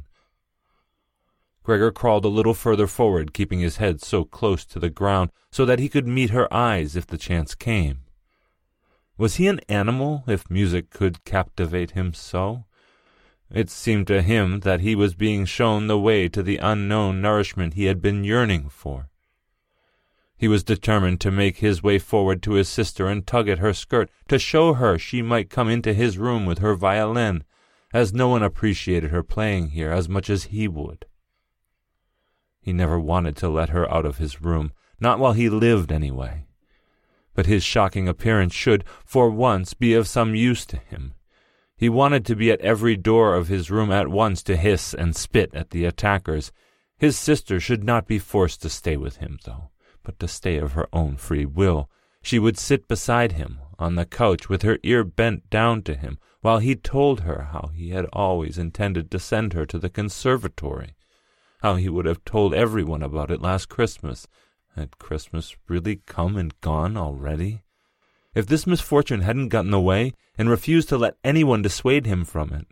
Gregor crawled a little further forward, keeping his head so close to the ground so that he could meet her eyes if the chance came. Was he an animal, if music could captivate him so? It seemed to him that he was being shown the way to the unknown nourishment he had been yearning for. He was determined to make his way forward to his sister and tug at her skirt, to show her she might come into his room with her violin, as no one appreciated her playing here as much as he would. He never wanted to let her out of his room, not while he lived anyway. But his shocking appearance should, for once, be of some use to him. He wanted to be at every door of his room at once to hiss and spit at the attackers. His sister should not be forced to stay with him, though, but to stay of her own free will. She would sit beside him on the couch with her ear bent down to him, while he told her how he had always intended to send her to the conservatory, how he would have told everyone about it last Christmas. Had Christmas really come and gone already? If this misfortune hadn't got in the way, and refused to let anyone dissuade him from it.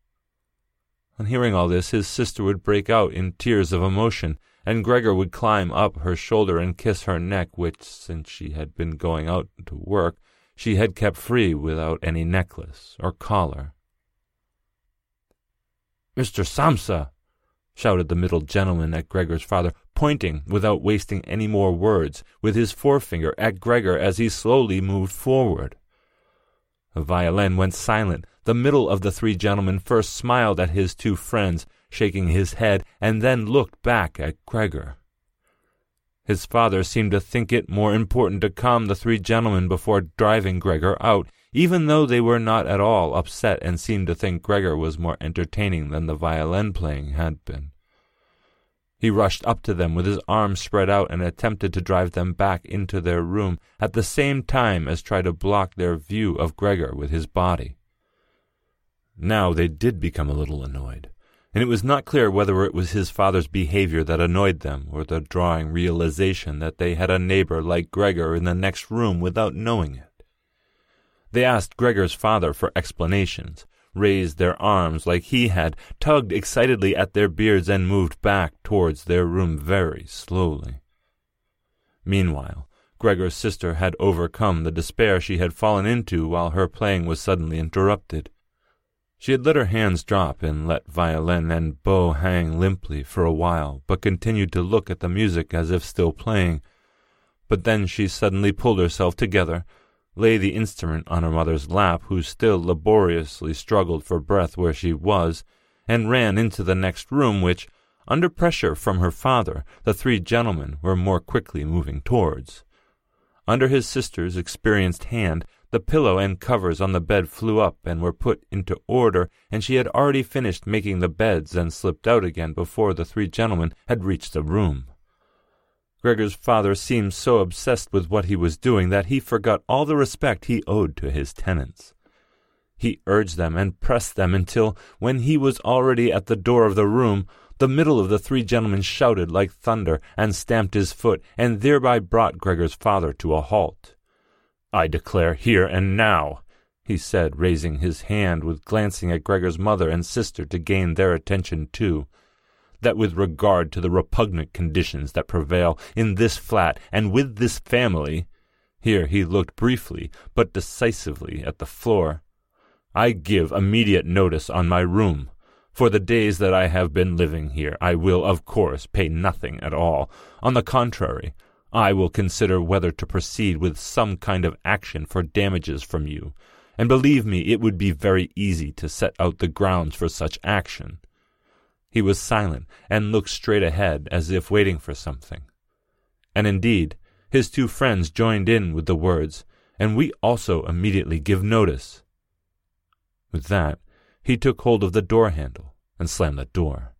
On hearing all this, his sister would break out in tears of emotion, and Gregor would climb up her shoulder and kiss her neck, which, since she had been going out to work, she had kept free without any necklace or collar. "Mister Samsa!" shouted the middle gentleman at Gregor's father, pointing, without wasting any more words, with his forefinger at Gregor as he slowly moved forward. The violin went silent. The middle of the three gentlemen first smiled at his two friends, shaking his head, and then looked back at Gregor. His father seemed to think it more important to calm the three gentlemen before driving Gregor out, even though they were not at all upset and seemed to think Gregor was more entertaining than the violin playing had been. He rushed up to them with his arms spread out and attempted to drive them back into their room, at the same time as try to block their view of Gregor with his body. Now they did become a little annoyed, and it was not clear whether it was his father's behavior that annoyed them, or the drawing realization that they had a neighbor like Gregor in the next room without knowing it. They asked Gregor's father for explanations, raised their arms like he had, tugged excitedly at their beards, and moved back towards their room very slowly. Meanwhile, Gregor's sister had overcome the despair she had fallen into while her playing was suddenly interrupted. She had let her hands drop and let violin and bow hang limply for a while, but continued to look at the music as if still playing. But then she suddenly pulled herself together, lay the instrument on her mother's lap, who still laboriously struggled for breath where she was, and ran into the next room, which, under pressure from her father, the three gentlemen were more quickly moving towards. Under his sister's experienced hand, the pillow and covers on the bed flew up and were put into order, and she had already finished making the beds and slipped out again before the three gentlemen had reached the room. Gregor's father seemed so obsessed with what he was doing that he forgot all the respect he owed to his tenants. He urged them and pressed them until, when he was already at the door of the room, the middle of the three gentlemen shouted like thunder and stamped his foot, and thereby brought Gregor's father to a halt. "I declare here and now," he said, raising his hand with glancing at Gregor's mother and sister to gain their attention too, that with regard to the repugnant conditions that prevail in this flat and with this family, here he looked briefly but decisively at the floor, I give immediate notice on my room. For the days that I have been living here, I will, of course, pay nothing at all. On the contrary, I will consider whether to proceed with some kind of action for damages from you, and believe me, it would be very easy to set out the grounds for such action. He was silent and looked straight ahead as if waiting for something. And indeed, his two friends joined in with the words, "And we also immediately give notice." With that, he took hold of the door handle and slammed the door.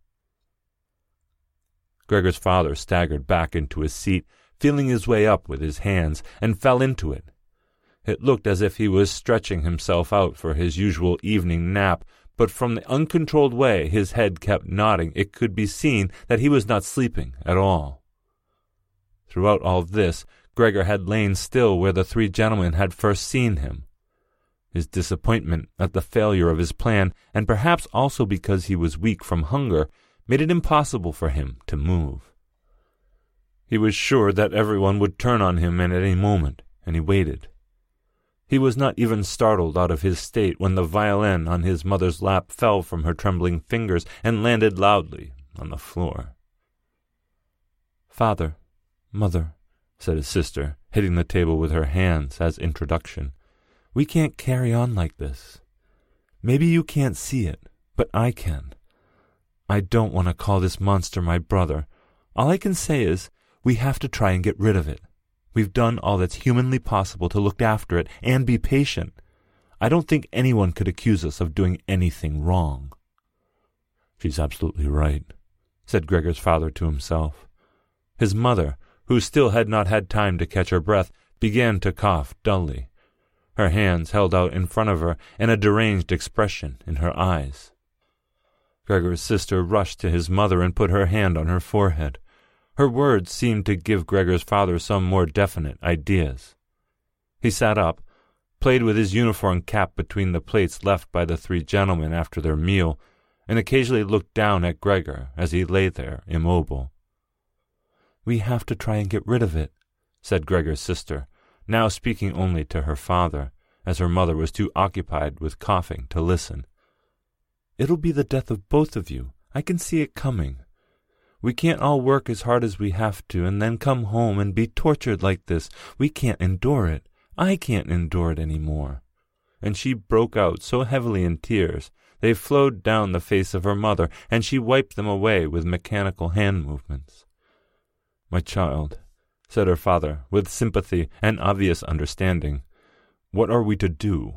Gregor's father staggered back into his seat, feeling his way up with his hands, and fell into it. It looked as if he was stretching himself out for his usual evening nap, but from the uncontrolled way his head kept nodding, it could be seen that he was not sleeping at all. Throughout all this, Gregor had lain still where the three gentlemen had first seen him. His disappointment at the failure of his plan, and perhaps also because he was weak from hunger, made it impossible for him to move. He was sure that everyone would turn on him at any moment, and he waited. He was not even startled out of his state when the violin on his mother's lap fell from her trembling fingers and landed loudly on the floor. "Father, Mother," said his sister, hitting the table with her hands as introduction, "we can't carry on like this. Maybe you can't see it, but I can. I don't want to call this monster my brother. All I can say is, we have to try and get rid of it. We've done all that's humanly possible to look after it and be patient. I don't think anyone could accuse us of doing anything wrong." "She's absolutely right," said Gregor's father to himself. His mother, who still had not had time to catch her breath, began to cough dully. Her hands held out in front of her, and a deranged expression in her eyes. Gregor's sister rushed to his mother and put her hand on her forehead. Her words seemed to give Gregor's father some more definite ideas. He sat up, played with his uniform cap between the plates left by the three gentlemen after their meal, and occasionally looked down at Gregor as he lay there immobile. "We have to try and get rid of it," said Gregor's sister, now speaking only to her father, as her mother was too occupied with coughing to listen. "It'll be the death of both of you. I can see it coming. We can't all work as hard as we have to and then come home and be tortured like this. We can't endure it. I can't endure it any more." And she broke out so heavily in tears, they flowed down the face of her mother, and she wiped them away with mechanical hand movements. "My child," said her father, with sympathy and obvious understanding, "what are we to do?"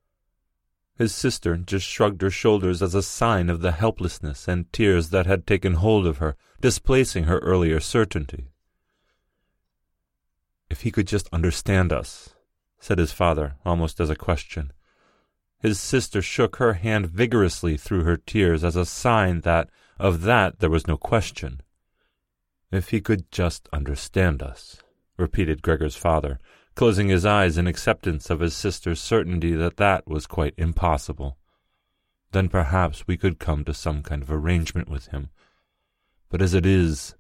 His sister just shrugged her shoulders as a sign of the helplessness and tears that had taken hold of her, displacing her earlier certainty. "If he could just understand us," said his father, almost as a question. His sister shook her hand vigorously through her tears as a sign that of that there was no question. "If he could just understand us," repeated Gregor's father, closing his eyes in acceptance of his sister's certainty that that was quite impossible. "Then perhaps we could come to some kind of arrangement with him. But as it is—"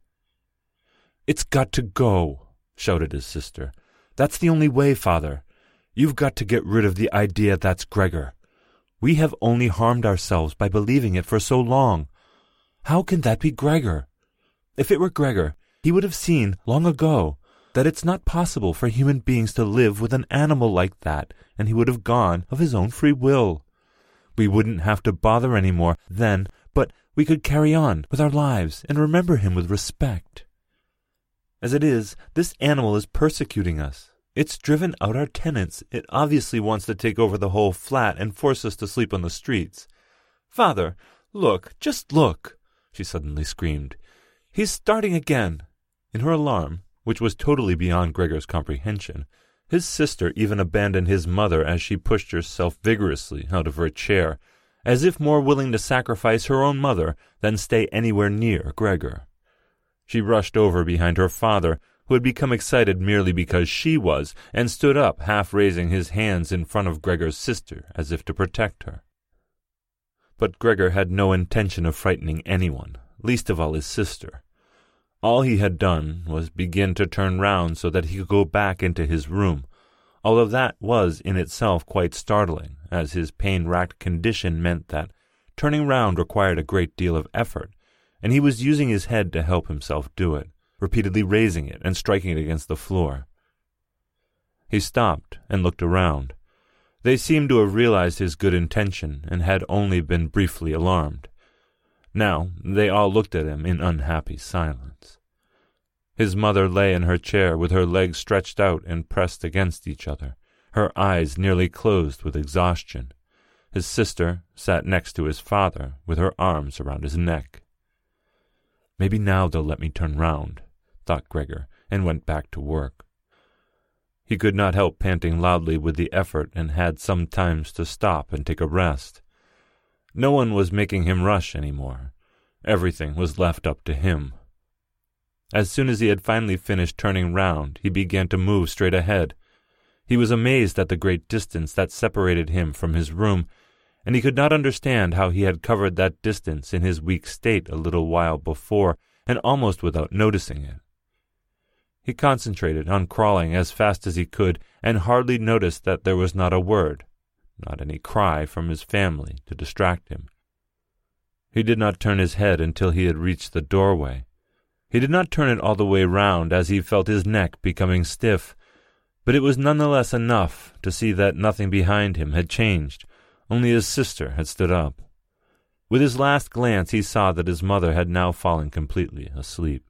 "It's got to go," shouted his sister. "That's the only way, father. You've got to get rid of the idea that's Gregor. We have only harmed ourselves by believing it for so long. How can that be Gregor? If it were Gregor, he would have seen, long ago, that it's not possible for human beings to live with an animal like that, and he would have gone of his own free will. We wouldn't have to bother any more then, but we could carry on with our lives and remember him with respect. As it is, this animal is persecuting us. It's driven out our tenants. It obviously wants to take over the whole flat and force us to sleep on the streets. Father, look, just look," she suddenly screamed. "He's starting again." In her alarm, which was totally beyond Gregor's comprehension, his sister even abandoned his mother as she pushed herself vigorously out of her chair, as if more willing to sacrifice her own mother than stay anywhere near Gregor. She rushed over behind her father, who had become excited merely because she was, and stood up, half raising his hands in front of Gregor's sister as if to protect her. But Gregor had no intention of frightening anyone, least of all his sister. All he had done was begin to turn round so that he could go back into his room, although that was in itself quite startling, as his pain-racked condition meant that turning round required a great deal of effort, and he was using his head to help himself do it, repeatedly raising it and striking it against the floor. He stopped and looked around. They seemed to have realized his good intention and had only been briefly alarmed. Now they all looked at him in unhappy silence. His mother lay in her chair with her legs stretched out and pressed against each other, her eyes nearly closed with exhaustion. His sister sat next to his father, with her arms around his neck. "Maybe now they'll let me turn round," thought Gregor, and went back to work. He could not help panting loudly with the effort and had sometimes to stop and take a rest. No one was making him rush any more. Everything was left up to him. As soon as he had finally finished turning round, he began to move straight ahead. He was amazed at the great distance that separated him from his room, and he could not understand how he had covered that distance in his weak state a little while before, and almost without noticing it. He concentrated on crawling as fast as he could, and hardly noticed that there was not a word, not any cry from his family to distract him. He did not turn his head until he had reached the doorway. He did not turn it all the way round, as he felt his neck becoming stiff, but it was none the less enough to see that nothing behind him had changed, only his sister had stood up. With his last glance he saw that his mother had now fallen completely asleep.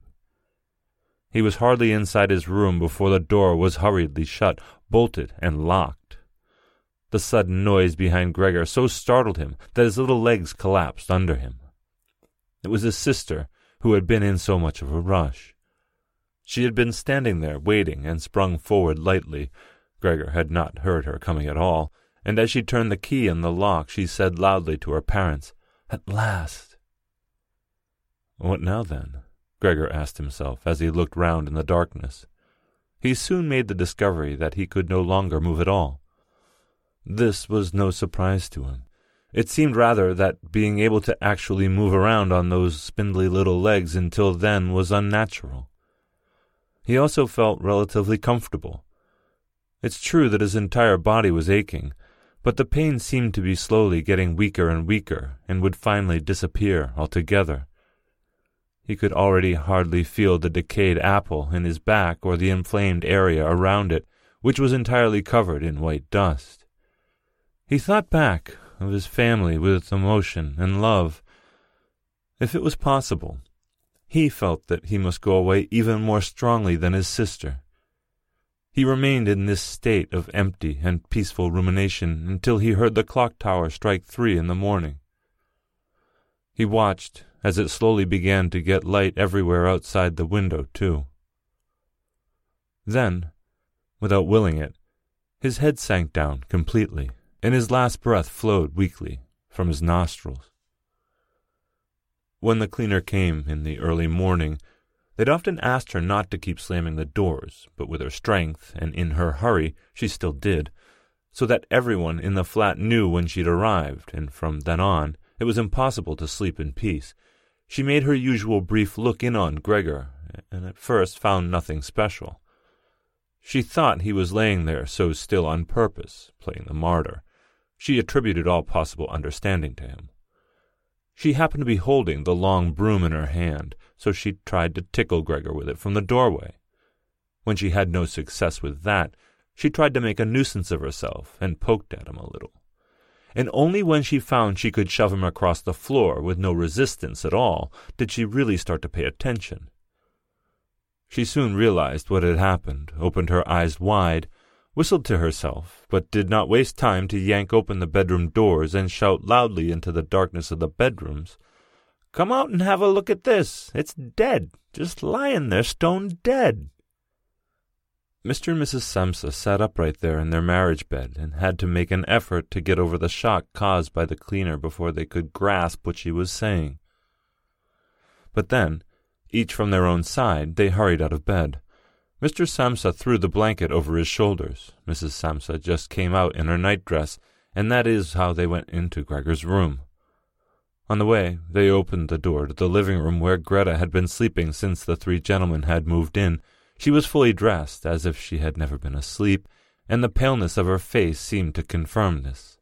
He was hardly inside his room before the door was hurriedly shut, bolted, and locked. The sudden noise behind Gregor so startled him that his little legs collapsed under him. It was his sister who had been in so much of a rush. She had been standing there waiting and sprung forward lightly. Gregor had not heard her coming at all, and as she turned the key in the lock she said loudly to her parents, "At last!" "What now, then?" Gregor asked himself as he looked round in the darkness. He soon made the discovery that he could no longer move at all. This was no surprise to him. It seemed rather that being able to actually move around on those spindly little legs until then was unnatural. He also felt relatively comfortable. It's true that his entire body was aching, but the pain seemed to be slowly getting weaker and weaker and would finally disappear altogether. He could already hardly feel the decayed apple in his back or the inflamed area around it, which was entirely covered in white dust. He thought back of his family with emotion and love. If it was possible, he felt that he must go away even more strongly than his sister. He remained in this state of empty and peaceful rumination until he heard the clock tower strike three in the morning. He watched as it slowly began to get light everywhere outside the window, too. Then, without willing it, his head sank down completely, and his last breath flowed weakly from his nostrils. When the cleaner came in the early morning, they'd often asked her not to keep slamming the doors, but with her strength and in her hurry she still did, so that everyone in the flat knew when she'd arrived, and from then on it was impossible to sleep in peace. She made her usual brief look in on Gregor, and at first found nothing special. She thought he was laying there so still on purpose, playing the martyr. She attributed all possible understanding to him. She happened to be holding the long broom in her hand, so she tried to tickle Gregor with it from the doorway. When she had no success with that, she tried to make a nuisance of herself and poked at him a little. And only when she found she could shove him across the floor with no resistance at all did she really start to pay attention. She soon realized what had happened, opened her eyes wide, whistled to herself, but did not waste time to yank open the bedroom doors and shout loudly into the darkness of the bedrooms, "Come out and have a look at this! It's dead, just lying there stone dead!" Mister and Missus Samsa sat upright there in their marriage bed and had to make an effort to get over the shock caused by the cleaner before they could grasp what she was saying. But then, each from their own side, they hurried out of bed. Mister Samsa threw the blanket over his shoulders. Missus Samsa just came out in her nightdress, and that is how they went into Gregor's room. On the way, they opened the door to the living room where Greta had been sleeping since the three gentlemen had moved in. She was fully dressed, as if she had never been asleep, and the paleness of her face seemed to confirm this.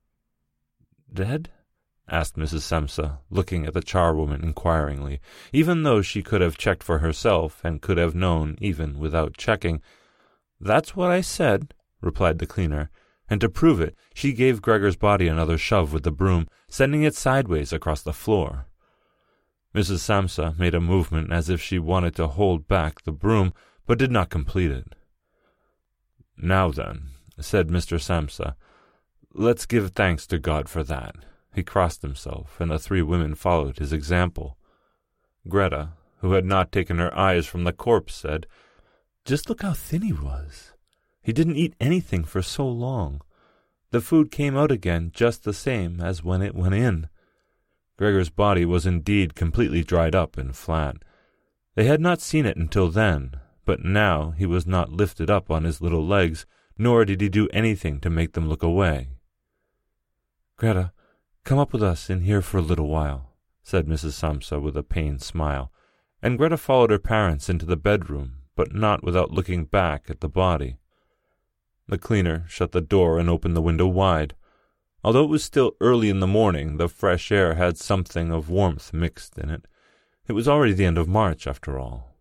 "Dead?" asked Missus Samsa, looking at the charwoman inquiringly, even though she could have checked for herself and could have known even without checking. "That's what I said," replied the cleaner, and to prove it, she gave Gregor's body another shove with the broom, sending it sideways across the floor. Missus Samsa made a movement as if she wanted to hold back the broom, but did not complete it. "Now then," said Mister Samsa, Let's give thanks to God for that." He crossed himself, and the three women followed his example. Greta, who had not taken her eyes from the corpse, said, "Just look how thin he was. He didn't eat anything for so long. The food came out again just the same as when it went in." Gregor's body was indeed completely dried up and flat. They had not seen it until then, but now he was not lifted up on his little legs, nor did he do anything to make them look away. "Greta, come up with us in here for a little while," said Missus Samsa with a pained smile, and Greta followed her parents into the bedroom, but not without looking back at the body. The cleaner shut the door and opened the window wide. Although it was still early in the morning, the fresh air had something of warmth mixed in it. It was already the end of March, after all.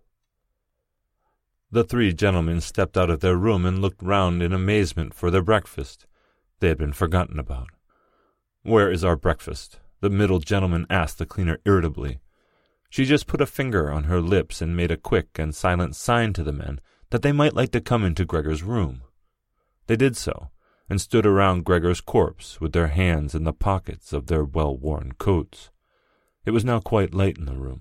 The three gentlemen stepped out of their room and looked round in amazement for their breakfast. They had been forgotten about. "Where is our breakfast?" the middle gentleman asked the cleaner irritably. She just put a finger on her lips and made a quick and silent sign to the men that they might like to come into Gregor's room. They did so, and stood around Gregor's corpse with their hands in the pockets of their well-worn coats. It was now quite light in the room.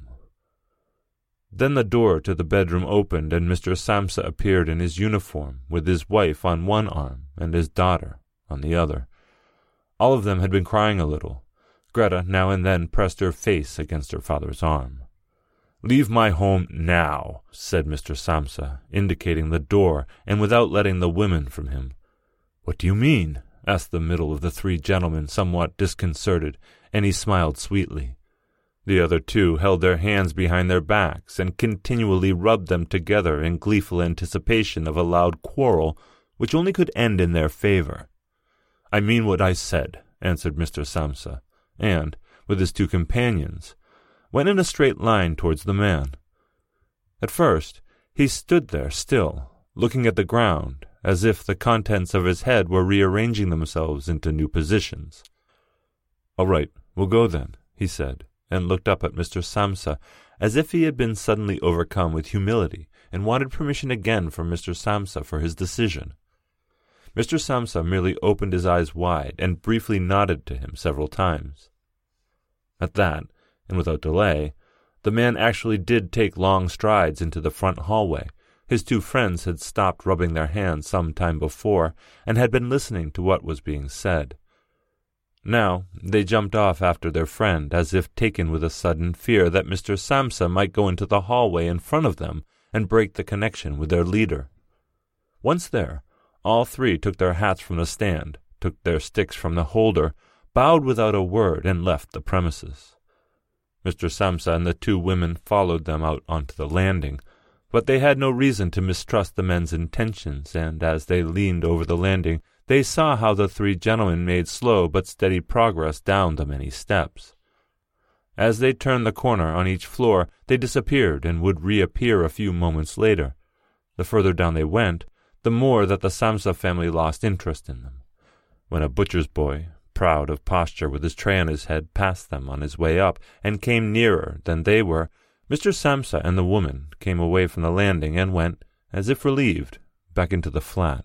Then the door to the bedroom opened, and Mister Samsa appeared in his uniform, with his wife on one arm and his daughter on the other. All of them had been crying a little. Greta now and then pressed her face against her father's arm. "Leave my home now," said Mister Samsa, indicating the door, and without letting the women from him. "What do you mean?" asked the middle of the three gentlemen, somewhat disconcerted, and he smiled sweetly. The other two held their hands behind their backs and continually rubbed them together in gleeful anticipation of a loud quarrel which only could end in their favor. "I mean what I said," answered Mister Samsa, and, with his two companions, went in a straight line towards the man. At first he stood there still, looking at the ground, as if the contents of his head were rearranging themselves into new positions. "All right, we'll go then," he said, and looked up at Mister Samsa as if he had been suddenly overcome with humility and wanted permission again from Mister Samsa for his decision. Mister Samsa merely opened his eyes wide and briefly nodded to him several times. At that, and without delay, the man actually did take long strides into the front hallway. His two friends had stopped rubbing their hands some time before and had been listening to what was being said. Now they jumped off after their friend, as if taken with a sudden fear that Mister Samsa might go into the hallway in front of them and break the connection with their leader. Once there, all three took their hats from the stand, took their sticks from the holder, bowed without a word, and left the premises. Mister Samsa and the two women followed them out onto the landing, but they had no reason to mistrust the men's intentions, and as they leaned over the landing, they saw how the three gentlemen made slow but steady progress down the many steps. As they turned the corner on each floor, they disappeared and would reappear a few moments later. The further down they went, the more that the Samsa family lost interest in them. When a butcher's boy, proud of posture with his tray on his head, passed them on his way up and came nearer than they were, Mister Samsa and the woman came away from the landing and went, as if relieved, back into the flat.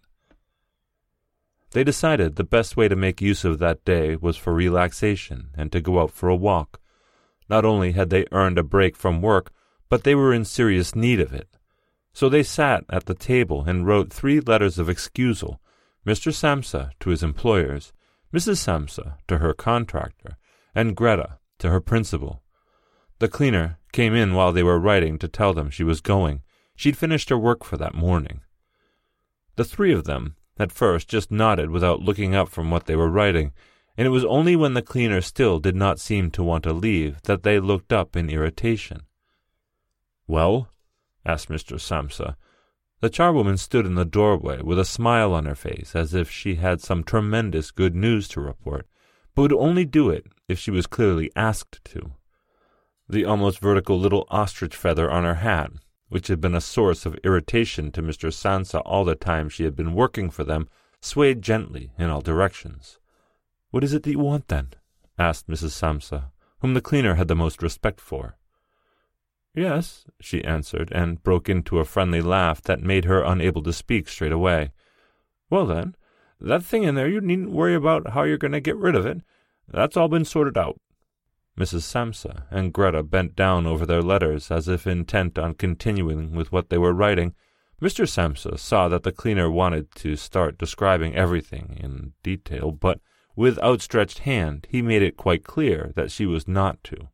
They decided the best way to make use of that day was for relaxation and to go out for a walk. Not only had they earned a break from work, but they were in serious need of it. So they sat at the table and wrote three letters of excusal, Mister Samsa to his employers, Missus Samsa to her contractor, and Greta to her principal. The cleaner came in while they were writing to tell them she was going. She'd finished her work for that morning. The three of them at first just nodded without looking up from what they were writing, and it was only when the cleaner still did not seem to want to leave that they looked up in irritation. "Well?" asked Mister Samsa. The charwoman stood in the doorway with a smile on her face, as if she had some tremendous good news to report, but would only do it if she was clearly asked to. The almost vertical little ostrich feather on her hat, which had been a source of irritation to Mister Samsa all the time she had been working for them, swayed gently in all directions. "What is it that you want, then?" asked Missus Samsa, whom the cleaner had the most respect for. "Yes," she answered, and broke into a friendly laugh that made her unable to speak straight away. "Well, then, That thing in there, you needn't worry about how you're going to get rid of it. That's all been sorted out." Missus Samsa and Greta bent down over their letters as if intent on continuing with what they were writing. Mister Samsa saw that the cleaner wanted to start describing everything in detail, but with outstretched hand he made it quite clear that she was not to.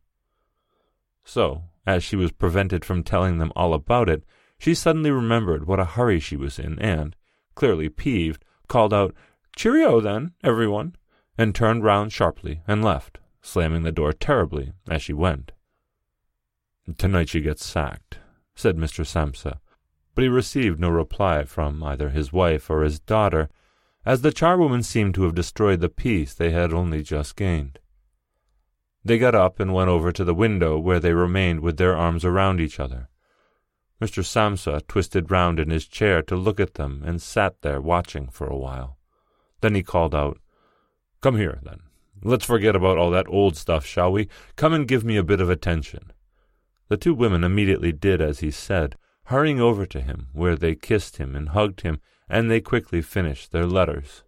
So, as she was prevented from telling them all about it, she suddenly remembered what a hurry she was in and, clearly peeved, called out, "Cheerio, then, everyone," and turned round sharply and left, slamming the door terribly as she went. "Tonight she gets sacked," said Mister Samsa, but he received no reply from either his wife or his daughter, as the charwoman seemed to have destroyed the peace they had only just gained. They got up and went over to the window, where they remained with their arms around each other. Mister Samsa twisted round in his chair to look at them and sat there watching for a while. Then he called out, "Come here, then. Let's forget about all that old stuff, shall we? Come and give me a bit of attention." The two women immediately did as he said, hurrying over to him, where they kissed him and hugged him, and they quickly finished their letters.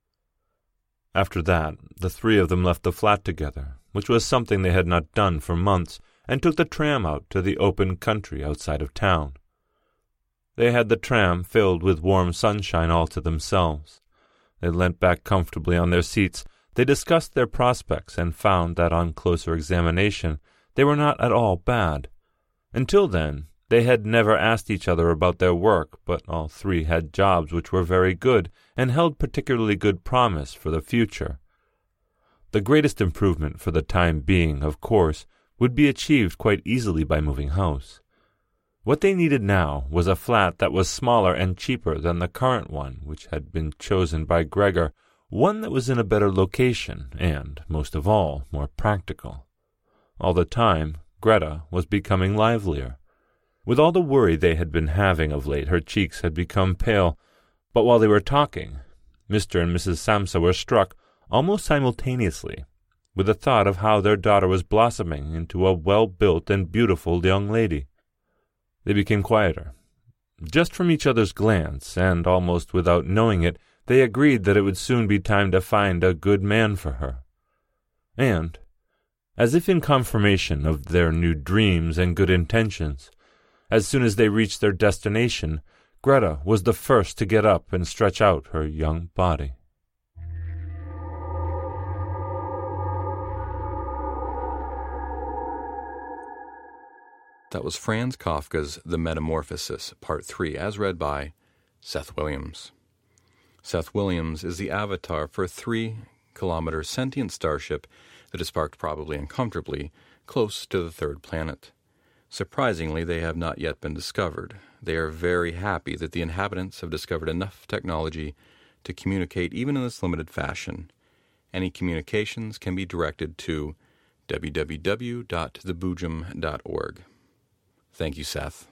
After that, the three of them left the flat together, which was something they had not done for months, and took the tram out to the open country outside of town. They had the tram filled with warm sunshine all to themselves. They leant back comfortably on their seats. They discussed their prospects and found that on closer examination they were not at all bad. Until then, they had never asked each other about their work, but all three had jobs which were very good and held particularly good promise for the future. The greatest improvement for the time being, of course, would be achieved quite easily by moving house. What they needed now was a flat that was smaller and cheaper than the current one which had been chosen by Gregor, one that was in a better location and, most of all, more practical. All the time, Greta was becoming livelier. With all the worry they had been having of late, her cheeks had become pale, but while they were talking, Mister and Missus Samsa were struck, almost simultaneously, with the thought of how their daughter was blossoming into a well-built and beautiful young lady. They became quieter. Just from each other's glance, and almost without knowing it, they agreed that it would soon be time to find a good man for her. And, as if in confirmation of their new dreams and good intentions, as soon as they reached their destination, Greta was the first to get up and stretch out her young body. That was Franz Kafka's The Metamorphosis, Part three, as read by Seth Williams. Seth Williams is the avatar for a three-kilometer sentient starship that is parked probably uncomfortably close to the third planet. Surprisingly, they have not yet been discovered. They are very happy that the inhabitants have discovered enough technology to communicate even in this limited fashion. Any communications can be directed to w w w dot the boojum dot org. Thank you, Seth.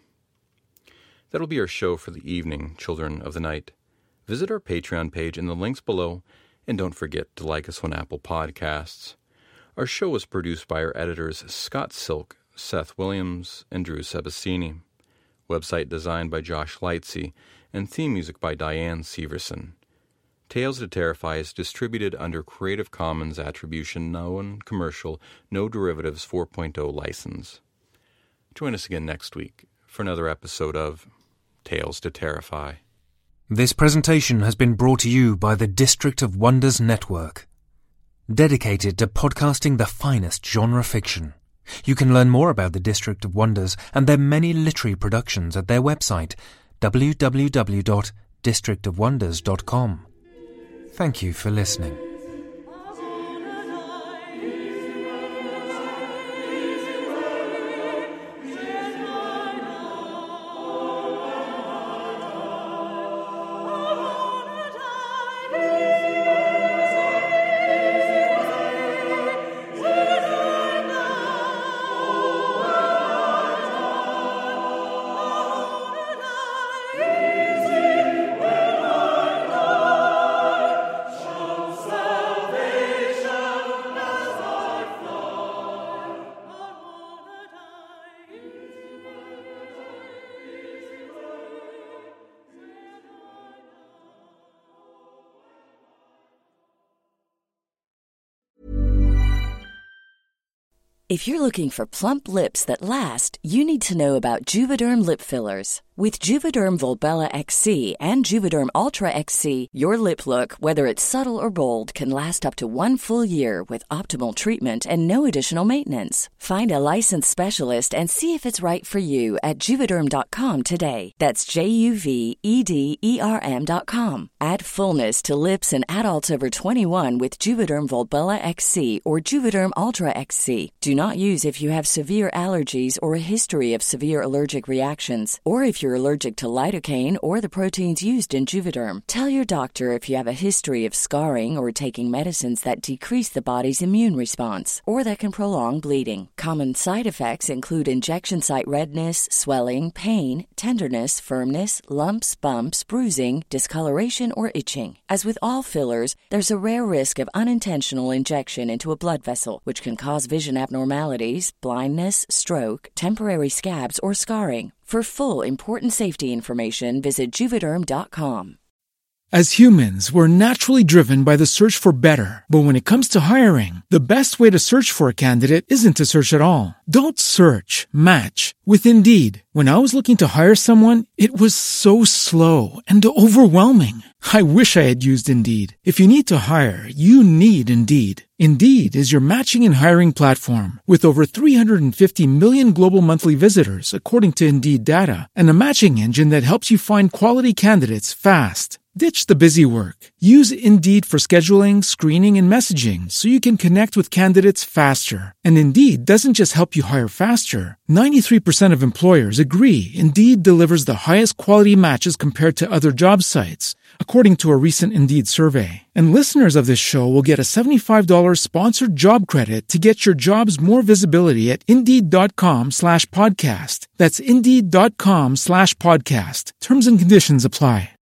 That'll be our show for the evening, Children of the Night. Visit our Patreon page in the links below, and don't forget to like us on Apple Podcasts. Our show was produced by our editors Scott Silk, Seth Williams, and Drew Sebastini. Website designed by Josh Lightsey, and theme music by Diane Severson. Tales to Terrify is distributed under Creative Commons Attribution Non-Commercial No Derivatives four point oh license. Join us again next week for another episode of Tales to Terrify. This presentation has been brought to you by the District of Wonders Network, dedicated to podcasting the finest genre fiction. You can learn more about the District of Wonders and their many literary productions at their website, w w w dot district of wonders dot com. Thank you for listening. Sunset. If you're looking for plump lips that last, you need to know about Juvederm lip fillers. With Juvederm Volbella X C and Juvederm Ultra X C, your lip look, whether it's subtle or bold, can last up to one full year with optimal treatment and no additional maintenance. Find a licensed specialist and see if it's right for you at Juvederm dot com today. That's J U V E D E R M dot com. Add fullness to lips in adults over twenty-one with Juvederm Volbella X C or Juvederm Ultra X C. Do not use if you have severe allergies or a history of severe allergic reactions, or if you're allergic to lidocaine or the proteins used in Juvederm. Tell your doctor if you have a history of scarring or taking medicines that decrease the body's immune response or that can prolong bleeding. Common side effects include injection site redness, swelling, pain, tenderness, firmness, lumps, bumps, bruising, discoloration, or itching. As with all fillers, there's a rare risk of unintentional injection into a blood vessel, which can cause vision abnormalities, blindness, stroke, temporary scabs, or scarring. For full important safety information, visit Juvederm dot com. As humans, we're naturally driven by the search for better. But when it comes to hiring, the best way to search for a candidate isn't to search at all. Don't search, match with Indeed. When I was looking to hire someone, it was so slow and overwhelming. I wish I had used Indeed. If you need to hire, you need Indeed. Indeed is your matching and hiring platform with over three hundred fifty million global monthly visitors, according to Indeed data, and a matching engine that helps you find quality candidates fast. Ditch the busy work. Use Indeed for scheduling, screening, and messaging so you can connect with candidates faster. And Indeed doesn't just help you hire faster. ninety-three percent of employers agree Indeed delivers the highest quality matches compared to other job sites, according to a recent Indeed survey. And listeners of this show will get a seventy-five dollars sponsored job credit to get your jobs more visibility at Indeed.com slash podcast. That's Indeed.com slash podcast. Terms and conditions apply.